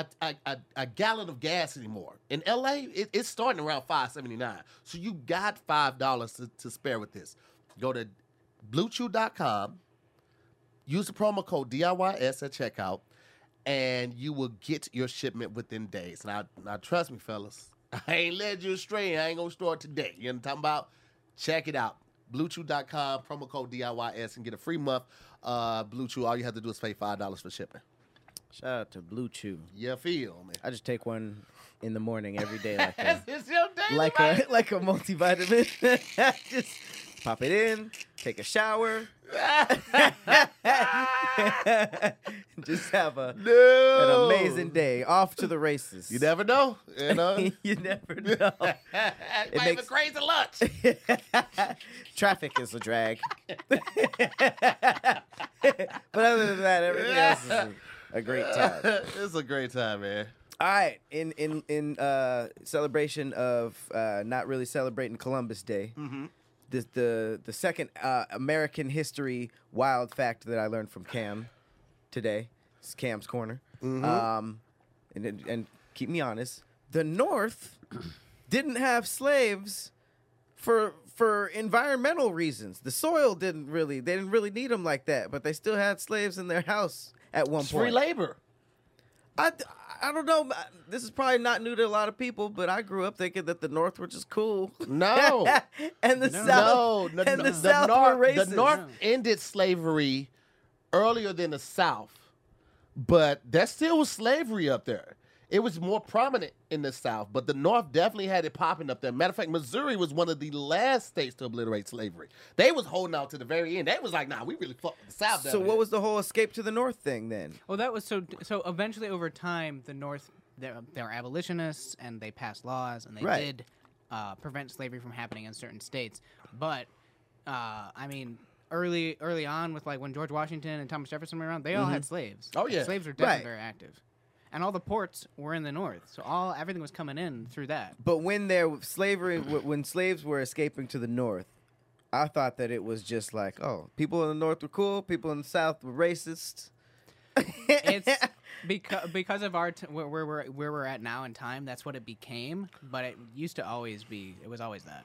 a gallon of gas anymore. In LA, it's starting around $5.79. So you got $5 to spare with this. Go to bluechew.com. Use the promo code DIYS at checkout, and you will get your shipment within days. Now trust me, fellas. I ain't led you astray. I ain't gonna start today. You know what I'm talking about? Check it out. BlueChew.com, promo code DIYS, and get a free month. Blue Chew, all you have to do is pay $5 for shipping. Shout out to Blue Chew. You feel, man. I just take one in the morning every day, like a, It's your day, like a multivitamin. Just pop it in, take a shower, just have an amazing day. Off to the races. You never know. You know. You never know. It It makes makes a crazy lunch. Traffic is a drag. But other than that, everything else is a great time. It's a great time, man. All right, in celebration of not really celebrating Columbus Day, the second American history wild fact that I learned from Cam today. It's Cam's Corner. And keep me honest, the North didn't have slaves for environmental reasons. The soil they didn't really need them like that, but they still had slaves in their house at one It's point. free labor. I don't know. This is probably not new to a lot of people, but I grew up thinking that the North were just cool. No. And the South, No, and the South were racist. The North ended slavery earlier than the South, but there still was slavery up there. It was more prominent in the South, but the North definitely had it popping up there. Matter of fact, Missouri was one of the last states to obliterate slavery. They was holding out to the very end. They was like, nah, we really fucked with the South. So what was the whole escape to the North thing then? Well, that was so eventually over time, the North, they're abolitionists, and they passed laws, and they Right. did prevent slavery from happening in certain states. But, I mean, early on with, like, when George Washington and Thomas Jefferson were around, they all had slaves. Oh, yeah. Slaves were definitely Right. very active. And all the ports were in the North, so everything was coming in through that. But when when slaves were escaping to the North, I thought that it was just like, oh, people in the North were cool, people in the South were racist. It's because of where we're at now in time. That's what it became. But it used to always be. It was always that.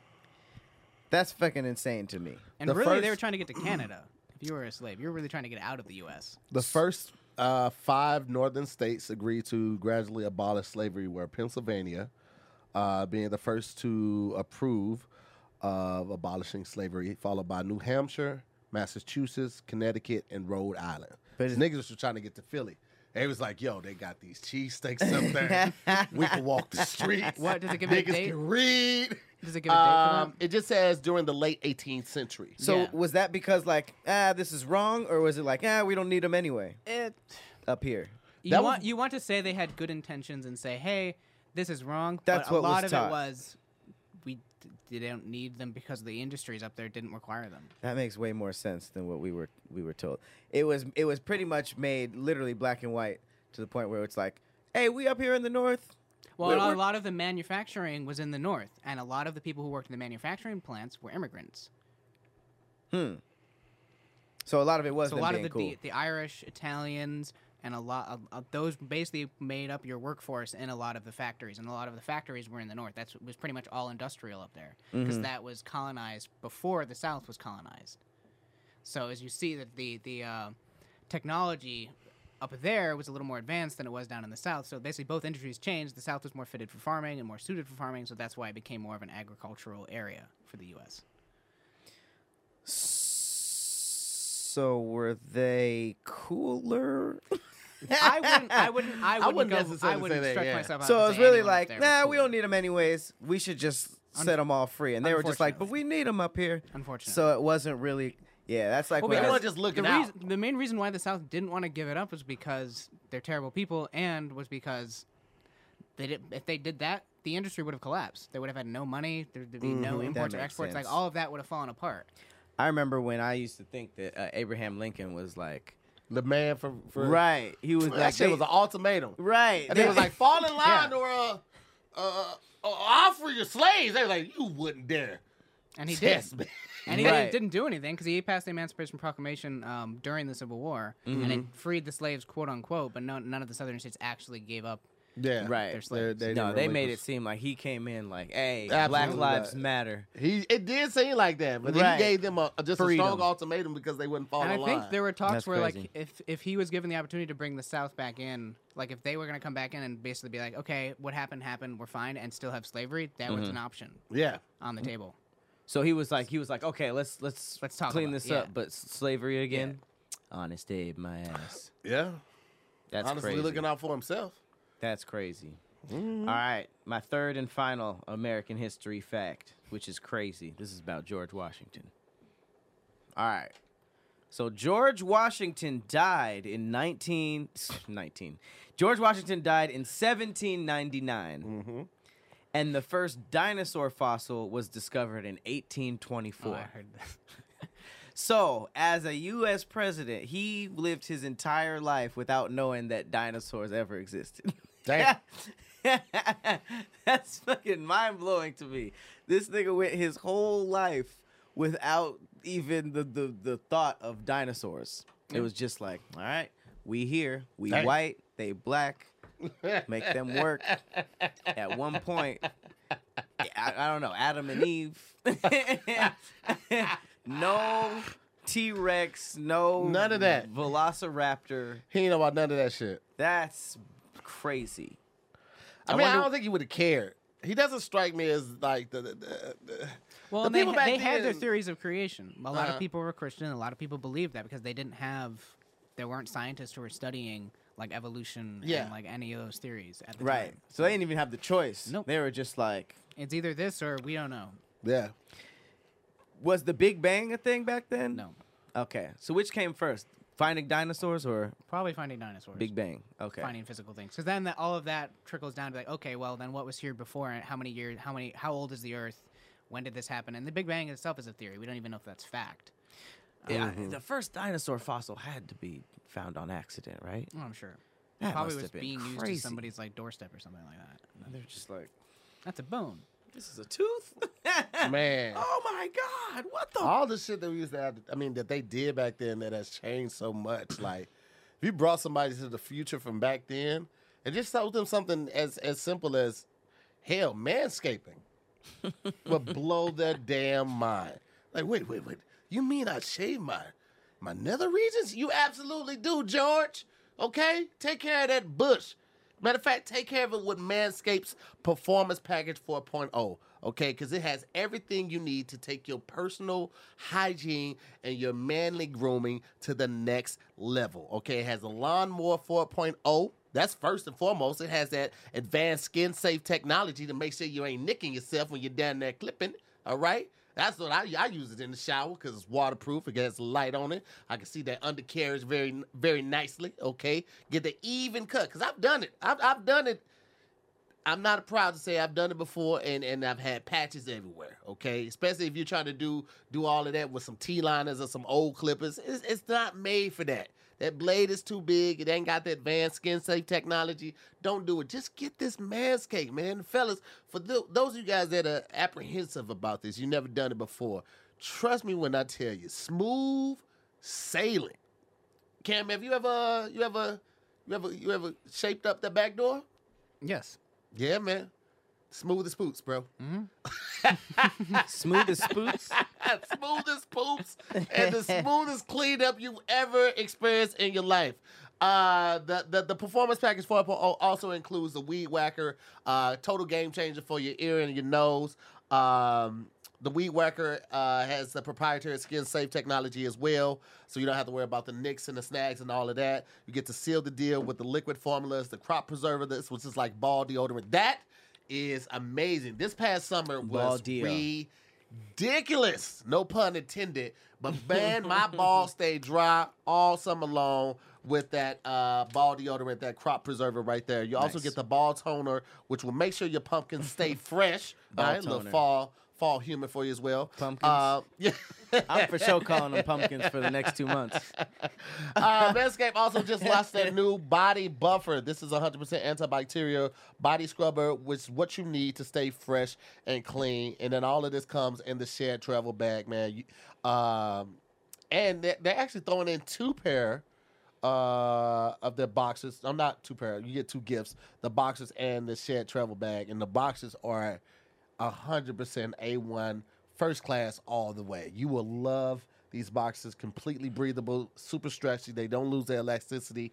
That's fucking insane to me. And The really, they first- were trying to get to Canada. If you were a slave, you were really trying to get out of the U.S. The first 5 northern states agreed to gradually abolish slavery were Pennsylvania, being the first to approve of abolishing slavery, followed by New Hampshire, Massachusetts, Connecticut, and Rhode Island. But But niggas were trying to get to Philly. They was like, yo, they got these cheesesteaks up there. We can walk the streets. What, does it give it a Niggas date? can read. Does it give a date for that? It just says during the late 18th century. So Yeah. was that because like, this is wrong, or was it like, we don't need them anyway up here? That was- You want to say they had good intentions and say, hey, this is wrong. That's but what a lot was of taught. it was they don't need them because the industries up there didn't require them. That makes way more sense than what we were told. It was pretty much made literally black and white to the point where it's like, hey, we up here in the north. Well, We're- a lot of the manufacturing was in the north, and a lot of the people who worked in the manufacturing plants were immigrants. So a lot of it was So a them lot of being cool. the Irish, Italians, and a lot of those basically made up your workforce in a lot of the factories, and a lot of the factories were in the north. That was pretty much all industrial up there because that was colonized before the South was colonized. So as you see that the technology up there was a little more advanced than it was down in the South. So basically both industries changed. The South was more fitted for farming and more suited for farming, so that's why it became more of an agricultural area for the U.S. So were they cooler? I wouldn't necessarily say that, stretch yeah. myself out. So to it was say really anyone up like, there was we cool. don't need them anyways. We should just set them all free. And they were just like, but we need them up here. Unfortunately. So it wasn't really. Yeah, that's like Well, when I because was- just looking the out. the main reason why the South didn't want to give it up was because they're terrible people, and was because if they did that, the industry would have collapsed. They would have had no money. There'd be no imports or makes exports. sense. Like all of that would have fallen apart. I remember when I used to think that Abraham Lincoln was like, The man for right. He was That like, shit was an ultimatum. right. And they was like, fall in line Yeah. or offer your slaves. They were like, you wouldn't dare. And he Yes, did. man. And he Right. didn't do anything because he passed the Emancipation Proclamation during the Civil War, and it freed the slaves, quote unquote. But none of the Southern states actually gave up. Yeah. Right. Their slaves. They no, didn't they made it relinquish. seem like he came in like, hey, Absolutely Black Lives not. Matter. It did seem like that, but Right. he gave them just Freedom. a strong ultimatum because they wouldn't fall And in I line. think there were talks That's where, crazy. like, if he was given the opportunity to bring the South back in, like, if they were going to come back in and basically be like, okay, what happened, we're fine, and still have slavery, that was an option Yeah. on the table. So he was like, okay, let's talk clean about this it, yeah. up, but slavery again. Honest Abe, my ass. Yeah. That's Honestly, crazy. looking out for himself. That's crazy. All right, my third and final American history fact. which is crazy. This is about George Washington. All right. So George Washington died in 19. George Washington died in 1799. Mm-hmm. And the first dinosaur fossil was discovered in 1824. Oh, I heard that. So, as a U.S. president, he lived his entire life without knowing that dinosaurs ever existed. Damn. That's fucking mind-blowing to me. This nigga went his whole life without even the thought of dinosaurs. It was just like, all right, we here, we Damn. white, they black, make them work. At one point, I don't know, Adam and Eve. No T-Rex, no None of that. Velociraptor. He ain't know about none of that shit. That's crazy. I mean, I don't think he would have cared. He doesn't strike me as like the Well, the and they, people back they had their then- theories of creation. A lot Uh-huh. of people were Christian. A lot of people believed that because they didn't have, there weren't scientists who were studying like evolution Yeah. and like any of those theories at the Right. time. So they didn't even have the choice. Nope. They were just like, It's either this or we don't know. yeah. was the Big Bang a thing back then? No, Okay. So which came first? Finding dinosaurs or probably finding dinosaurs. Big Bang? Okay. Finding physical things. Because then all of that trickles down to like, okay, well then what was here before? And how many years? How old is the Earth? When did this happen? And the Big Bang itself is a theory. We don't even know if that's fact. Yeah, the first dinosaur fossil had to be found on accident, right? Oh, I'm sure. That Probably must was have been being used crazy. to somebody's like doorstep or something like that. They're just like, That's a bone. this is a tooth? Man. Oh my God. What the? All the shit that we used to have, I mean, that they did back then that has changed so much. Like, if you brought somebody to the future from back then and just told them something as simple as, hell, manscaping would blow their damn mind. Like, wait. You mean I shave my nether regions? You absolutely do, George. Okay? Take care of that bush. Matter of fact, take care of it with Manscaped's Performance Package 4.0, okay? Because it has everything you need to take your personal hygiene and your manly grooming to the next level, okay? It has a Lawnmower 4.0. That's first and foremost. It has that advanced skin-safe technology to make sure you ain't nicking yourself when you're down there clipping, all right? That's what I use it in the shower because it's waterproof. It has light on it. I can see that undercarriage very, very nicely. Okay, get the even cut because I've done it. I've done it. I'm not proud to say I've done it before, and I've had patches everywhere. Okay, especially if you're trying to do all of that with some T-liners or some old clippers. It's not made for that. That blade is too big. It ain't got the advanced skin-safe technology. Don't do it. Just get this Manscaped, man. Fellas, for those of you guys that are apprehensive about this, you never done it before, trust me when I tell you, smooth sailing. Cam, have you ever shaped up the back door? Yes. Yeah, man. Smooth as poops, bro. Smooth as spooks? Smoothest poops and the smoothest cleanup you've ever experienced in your life. The Performance Package 4.0 also includes the Weed Whacker, total game changer for your ear and your nose. The Weed Whacker has the proprietary skin-safe technology as well, so you don't have to worry about the nicks and the snags and all of that. You get to seal the deal with the liquid formulas, the crop preserver, this which is like ball deodorant. That is amazing. This past summer was ridiculous. No pun intended. But man, my balls stayed dry all summer long with that ball deodorant, that crop preserver right there. You also Nice. get the ball toner, which will make sure your pumpkins stay fresh. Ball All right, a little toner. fall humor for you as well. Pumpkins? Yeah. I'm for sure calling them pumpkins for the next 2 months. Manscaped also just launched their new body buffer. This is 100% antibacterial body scrubber, which is what you need to stay fresh and clean. And then all of this comes in the shared travel bag, man. And they're actually throwing in 2 pair of their boxes. I'm not 2 pair. You get 2 gifts: the boxes and the shared travel bag. And the boxes are 100% A1. First class all the way. You will love these boxes. Completely breathable, super stretchy. They don't lose their elasticity.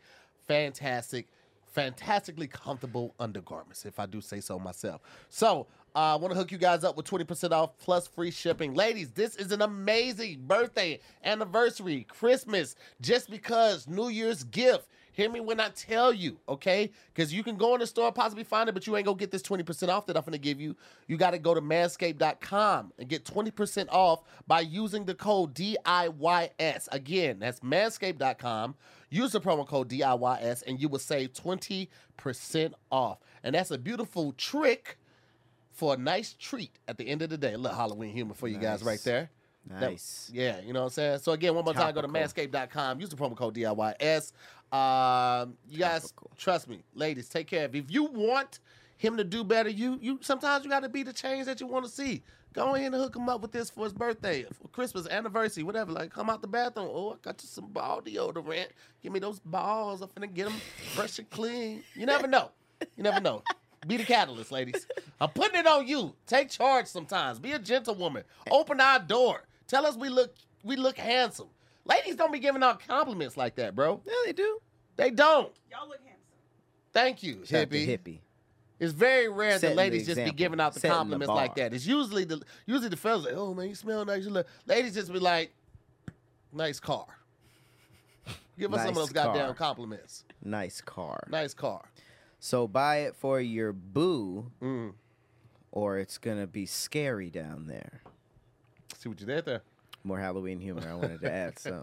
Fantastically comfortable undergarments, if I do say so myself. So, I want to hook you guys up with 20% off plus free shipping. Ladies, this is an amazing birthday, anniversary, Christmas, just because, New Year's gift. Hear me when I tell you, okay? Because you can go in the store, possibly find it, but you ain't gonna get this 20% off that I'm gonna give you. You got to go to manscaped.com and get 20% off by using the code DIYS. Again, that's manscaped.com. Use the promo code DIYS and you will save 20% off. And that's a beautiful trick for a nice treat at the end of the day. A little Halloween humor for you guys right there. Nice. Yeah, you know what I'm saying? So again, one more time, go to Topical. manscaped.com. Use the promo code DIYS. You guys, Topical. trust me, ladies, take care of it. If you want him to do better, you sometimes you got to be the change that you want to see. Go ahead and hook him up with this for his birthday, for Christmas, anniversary, whatever. Like, come out the bathroom. Oh, I got you some ball deodorant. Give me those balls. I'm finna get them fresh and clean. You never know. You never know. Be the catalyst, ladies. I'm putting it on you. Take charge sometimes. Be a gentlewoman. Open our door. Tell us we look handsome. Ladies don't be giving out compliments like that, bro. Yeah, they do. They don't. Y'all look handsome. Thank you, Shout out to hippie. Hippie. It's very rare Setting that the ladies just be example. giving out the Setting the compliments like bar. that. It's usually the fellas like, oh man, you smell nice. You look. Ladies just be like, nice car. Give us some of Nice those goddamn car. compliments. Nice car. Nice car. So buy it for your boo, Mm. or it's gonna be scary down there. See what you did there. More Halloween humor. I wanted to add some.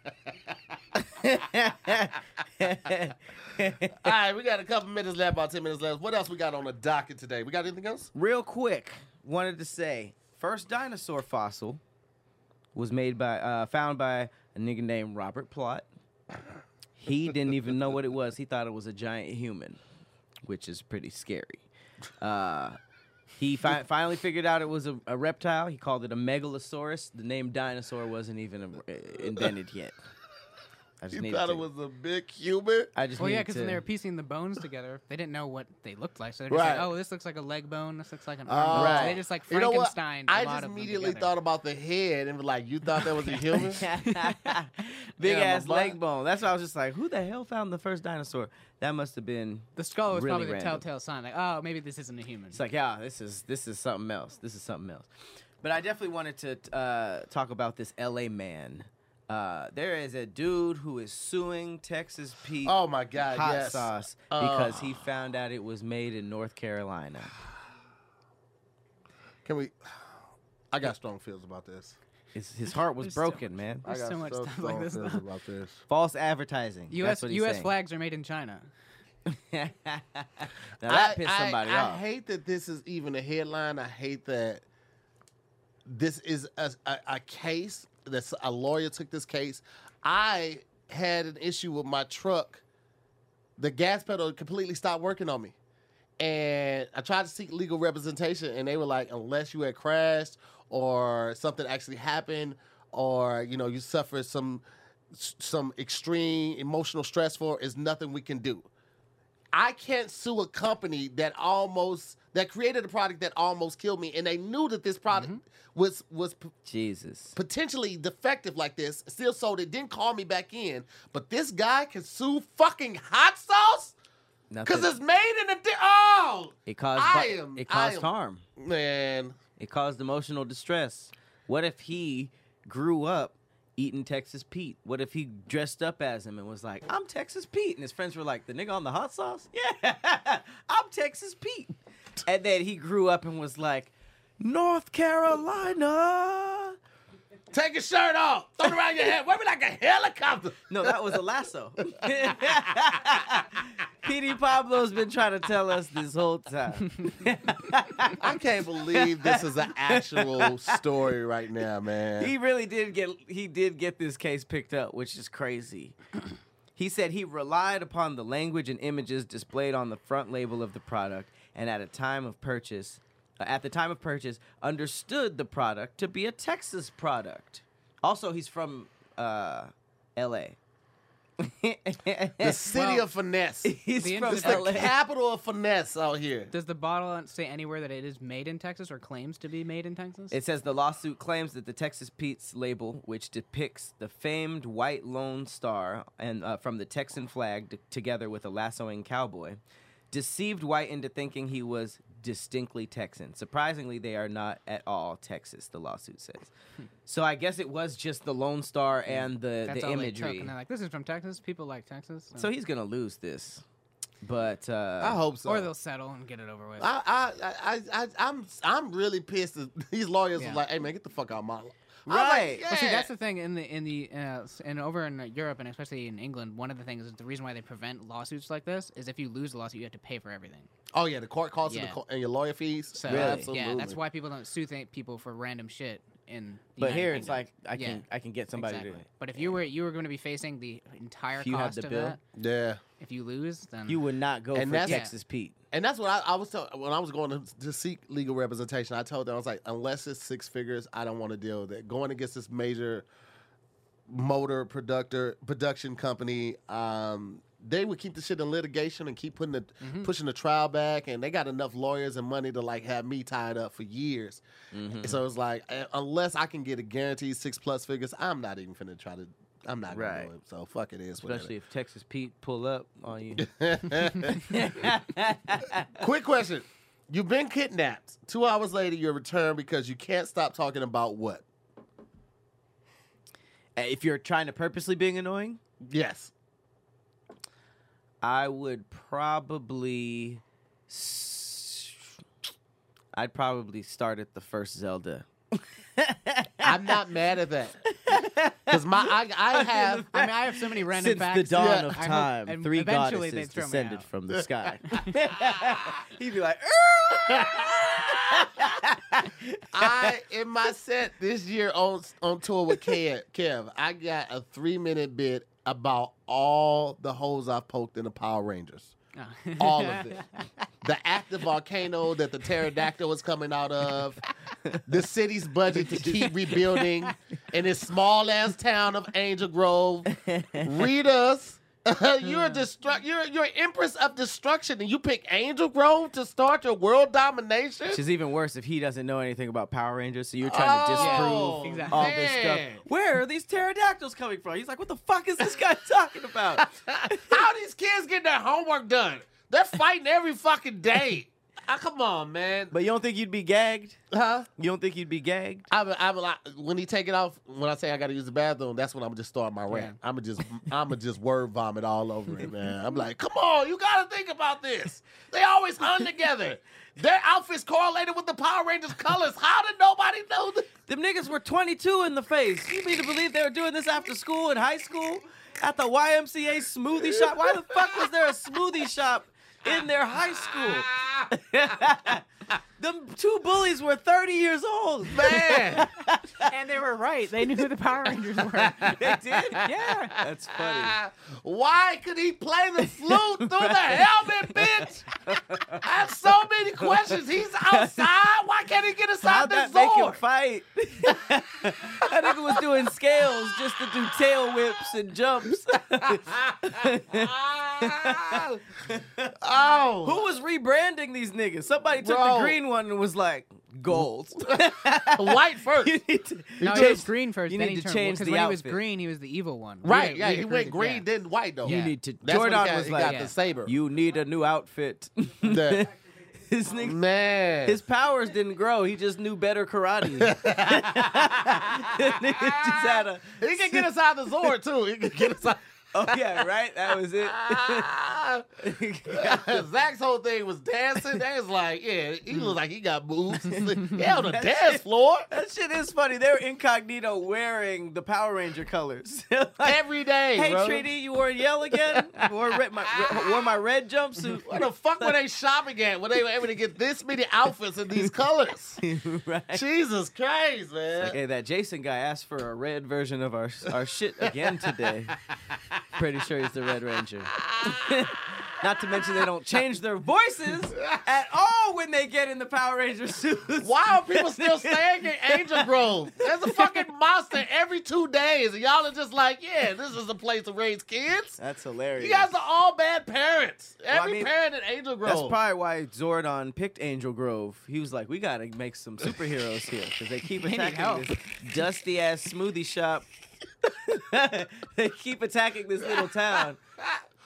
All right, we got a couple minutes left, about 10 minutes left. What else we got on the docket today? We got anything else? Real quick, wanted to say, first dinosaur fossil was found by a nigga named Robert Plott. He didn't even know what it was. He thought it was a giant human, which is pretty scary. He finally figured out it was a reptile. He called it a megalosaurus. The name dinosaur wasn't even invented yet. I just You needed thought to- it was a big human? I just Well, yeah, needed because when to- they were piecing the bones together, they didn't know what they looked like. So they're just Right. like, oh, this looks like a leg bone. This looks like an arm bone. Right. So they just like You know what? Frankenstein. I a lot just of them immediately together. thought about the head and was like, you thought that was a human? Big Yeah, ass my leg butt. bone. That's why I was just like, who the hell found the first dinosaur? That must have been. The skull was really probably the random. telltale sign. Like, oh, maybe this isn't a human. It's like, yeah, this is something else. This is something else. But I definitely wanted to talk about this LA man. There is a dude who is suing Texas Pete Oh my God, hot yes. sauce because he found out it was made in North Carolina. Can we? I got strong feels about this. His heart was There's so broken, man. I There's got so much stuff strong like this, feels though. about this. False advertising. U.S. That's what he's U.S. saying. flags are made in China. Now that pissed somebody I off. hate that this is even a headline. I hate that this is a case that a lawyer took this case. I had an issue with my truck. The gas pedal completely stopped working on me. And I tried to seek legal representation, and they were like, unless you had crashed or something actually happened or, you know, you suffered some extreme emotional stress for, is nothing we can do. I can't sue a company that created a product that almost killed me, and they knew that this product was Jesus. potentially defective like this, still sold it, didn't call me back in. But this guy can sue fucking hot sauce? Because Nothing- it's made in a... Oh! it caused I caused am- harm. Man. It caused emotional distress. What if he grew up eating Texas Pete? What if he dressed up as him and was like, I'm Texas Pete? And his friends were like, the nigga on the hot sauce? Yeah, I'm Texas Pete. And then he grew up and was like, North Carolina. Take your shirt off. Throw it around your head. Wear me like a helicopter. No, that was a lasso. Petey Pablo's been trying to tell us this whole time. I can't believe this is an actual story right now, man. He really did get this case picked up, which is crazy. He said he relied upon the language and images displayed on the front label of the product, and at the time of purchase, understood the product to be a Texas product. Also, he's from L.A. The city of finesse. He's The from It's the L.A. capital of finesse out here. Does the bottle say anywhere that it is made in Texas or claims to be made in Texas? It says the lawsuit claims that the Texas Pete's label, which depicts the famed white Lone Star and from the Texan flag together with a lassoing cowboy, deceived White into thinking he was distinctly Texan. Surprisingly, they are not at all Texas, the lawsuit says. So I guess it was just the Lone Star and That's the all they took, imagery. and they're like, "This is from Texas. People like Texas." So he's going to lose this. But I hope so. or they'll settle and get it over with. I'm really pissed that these lawyers Yeah. are like, hey man, get the fuck out of my life. Right. Well, see, that's the thing and over in Europe and especially in England. One of the things is the reason why they prevent lawsuits like this is if you lose a lawsuit, you have to pay for everything. Oh yeah, the court costs Yeah. and your lawyer fees. So Really? Absolutely. yeah, that's why people don't sue people for random shit in. The but United here it's Kingdom. like I can get somebody Exactly. to. But if you were going to be facing the entire If you had cost the of bill? that, Yeah. if you lose, then You would not go And for that's- Texas Pete. And that's what I was telling when I was going to seek legal representation. I told them, I was like, unless it's six figures, I don't want to deal with it. Going against this major motor production company, they would keep the shit in litigation and keep pushing the trial back. And they got enough lawyers and money to like have me tied up for years. So it's like, unless I can get a guaranteed 6+ figures, I'm not even finna try to. I'm not gonna Right. do it. So fuck it is. Whatever. Especially if Texas Pete pull up on you. Quick question. You've been kidnapped. 2 hours later, you're returned because you can't stop talking about what? If you're trying to purposely being annoying, Yes. I would I'd probably start at the first Zelda. I'm not mad at that. Because I have. I mean, I have so many random Since facts. the dawn Yeah. of I hope- time, and 3 eventually goddesses they'd throw me descended out. from the sky. He'd be like, In my set this year on tour with Kev, I got a 3-minute bit about all the holes I've poked in the Power Rangers. All of it. The active volcano that the pterodactyl was coming out of. The city's budget to keep rebuilding in this small ass town of Angel Grove. Rita's. You're Empress of Destruction, and you pick Angel Grove to start your world domination. which is even worse if he doesn't know anything about Power Rangers, so you're trying to Oh, disprove exactly. all this stuff. man. Where are these pterodactyls coming from? He's like, what the fuck is this guy talking about? How these kids get their homework done? They're fighting every fucking day. Come on, man. But you don't think you'd be gagged? Huh? You don't think you'd be gagged? I'm like, when he take it off, when I say I got to use the bathroom, that's when I'm just start my rant. I'm just word vomit all over it, man. I'm like, come on, you got to think about this. They always hung together. Their outfits correlated with the Power Rangers colors. How did nobody know this? Them niggas were 22 in the face. You mean to believe they were doing this after school in high school? At the YMCA smoothie shop? Why the fuck was there a smoothie shop in their high school? Them 2 bullies were 30 years old. Man. And they were right. They knew who the Power Rangers were. They did? Yeah. That's funny. Why could he play the flute through the helmet, bitch? I have so many questions. He's outside. Why can't he get inside How'd the that make him Zord? fight? That nigga was doing scales just to do tail whips and jumps. Oh. Who was rebranding these niggas? Somebody took Bro. the green one and was like, gold. White first. You need to, No, he change- was green first. you then need he to turned change because the when he was outfit. green, he was the evil one. Right, yeah, We he went agreed, green, yeah. then white, though. You Yeah. need to. That's when Jordan he got, was he like, got the saber. you need a new outfit. The- His nigga, man. his powers didn't grow. He just knew better karate. Nigga just had a. He can get inside the Zord, too. He can get inside. Oh yeah, right. That was it. Zach's whole thing was dancing. They was like, yeah, he looked like he got moves. Yeah, on the dance floor That shit is funny. They were incognito wearing the Power Ranger colors. Like, every day, hey, bro. Treaty, you wore yellow again? Wore my red jumpsuit. Where the fuck were they shopping at when they were able to get this many outfits in these colors? Right. Jesus Christ, man. Like, hey, that Jason guy asked for a red version of our shit again today. Pretty sure he's the Red Ranger. Not to mention they don't change their voices at all when they get in the Power Ranger suits. Why are people still staying in Angel Grove? There's a fucking monster every 2 days, and y'all are just like, yeah, this is a place to raise kids. That's hilarious. You guys are all bad parents. Well, I Every mean, parent in Angel Grove. That's probably why Zordon picked Angel Grove. He was like, we got to make some superheroes here because they keep need attacking help. this dusty-ass smoothie shop. They keep attacking this little town.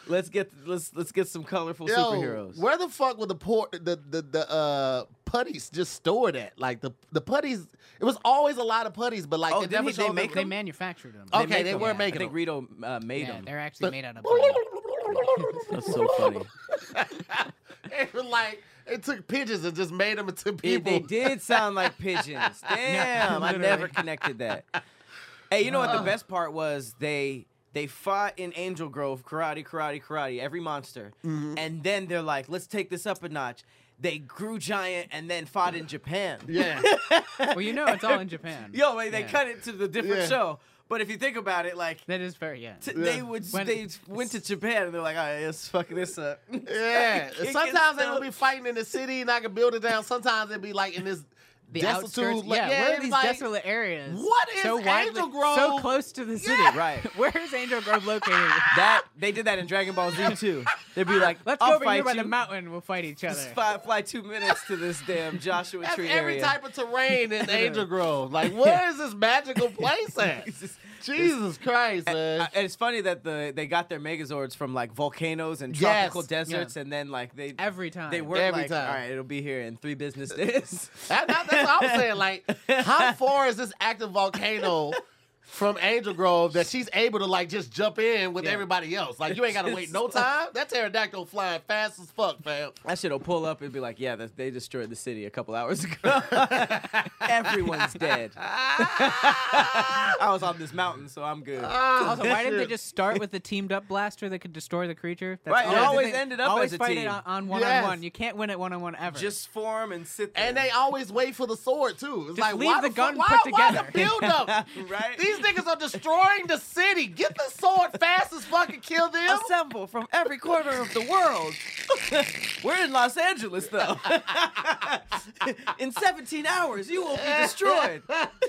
Let's get some colorful Yo, superheroes. where the fuck were the putties just stored at? Like the putties, it was always a lot of putties, but like Oh, they didn't never they showed make them. They manufactured them. Okay, they them. were I making think them. Rito made Yeah, them. they're actually made out of. That's so funny. It was like it took pigeons and just made them into people. They did sound like pigeons. Damn, I never connected that. Hey, you know what the best part was? They fought in Angel Grove, karate, every monster. And then they're like, let's take this up a notch. They grew giant and then fought in Japan. Yeah. Well, you know it's all in Japan. Yo, like, they Yeah. cut it to the different Yeah. show. But if you think about it, like, That is very they went to Japan and they're like, all right, let's fuck this up. Yeah. Kick Sometimes they itself. will be fighting in the city and I can build it down. Sometimes they'll be like in this the destitute. outskirts. Like, Yeah, where are it's these like, desolate areas? What is so Angel Grove? So close to the city. Yeah. Right. Where is Angel Grove located? That they did that in Dragon Ball Z too. They'd be like, Let's I'll go over fight here by you. the mountain. We'll fight each other. Just fly 2 minutes to this damn Joshua That's Tree every area. type of terrain in Angel Grove. Like, where is this magical place at? Jesus Christ, man. And it's funny that they got their Megazords from like volcanoes and Yes. tropical deserts, and then like Every time. they weren't Every like, time. all right, it'll be here in 3 business days. That's what I was saying. Like, how far is this active volcano from Angel Grove that she's able to like just jump in with Yeah. everybody else? Like, you ain't gotta wait no time. That pterodactyl flying fast as fuck, fam. That shit'll pull up and be like, yeah, they destroyed the city a couple hours ago. Everyone's dead. I was on this mountain, so I'm good. Also, why didn't they just start with the teamed up blaster that could destroy the creature? That's Right, it always the always thing. ended up always as a fight team. it on Yes. one-on-one. You can't win it one-on-one ever. Just form and sit there. And they always wait for the sword too. It's Just like, leave why the gun fuck, put why together. the build up? Right? These niggas are destroying the city. Get the sword fast as fuck and kill them. assemble from every corner of the world. We're in Los Angeles, though. In 17 hours, you will be destroyed.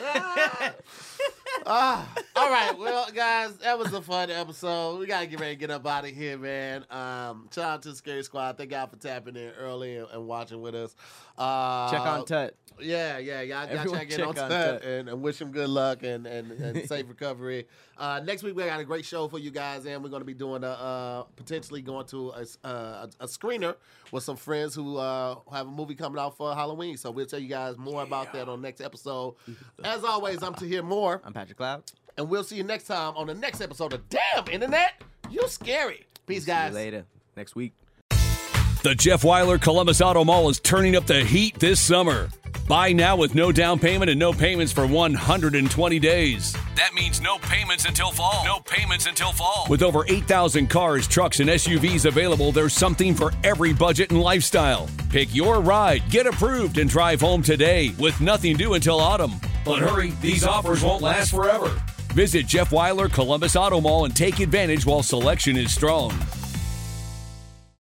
All right, well, guys, that was a fun episode. We gotta get ready to get up out of here, man. Shout out to the Scary Squad. Thank y'all for tapping in early and watching with us. Check on Tut. Yeah, y'all Everyone check in check on on Tut Tut. and wish him good luck and safe recovery. Next week we got a great show for you guys, and we're going to be doing potentially going to a screener with some friends who have a movie coming out for Halloween. So we'll tell you guys more about that on next episode. As always, I'm Tahir Moore, I'm Patrick Cloud. and we'll see you next time on the next episode of Damn Internet, You Scary. Peace, See you guys. later. Next week. The Jeff Weiler Columbus Auto Mall is turning up the heat this summer. Buy now with no down payment and no payments for 120 days. That means no payments until fall. No payments until fall. With over 8,000 cars, trucks, and SUVs available, there's something for every budget and lifestyle. Pick your ride, get approved, and drive home today with nothing due until autumn. But hurry, these offers won't last forever. Visit Jeff Weiler Columbus Auto Mall and take advantage while selection is strong.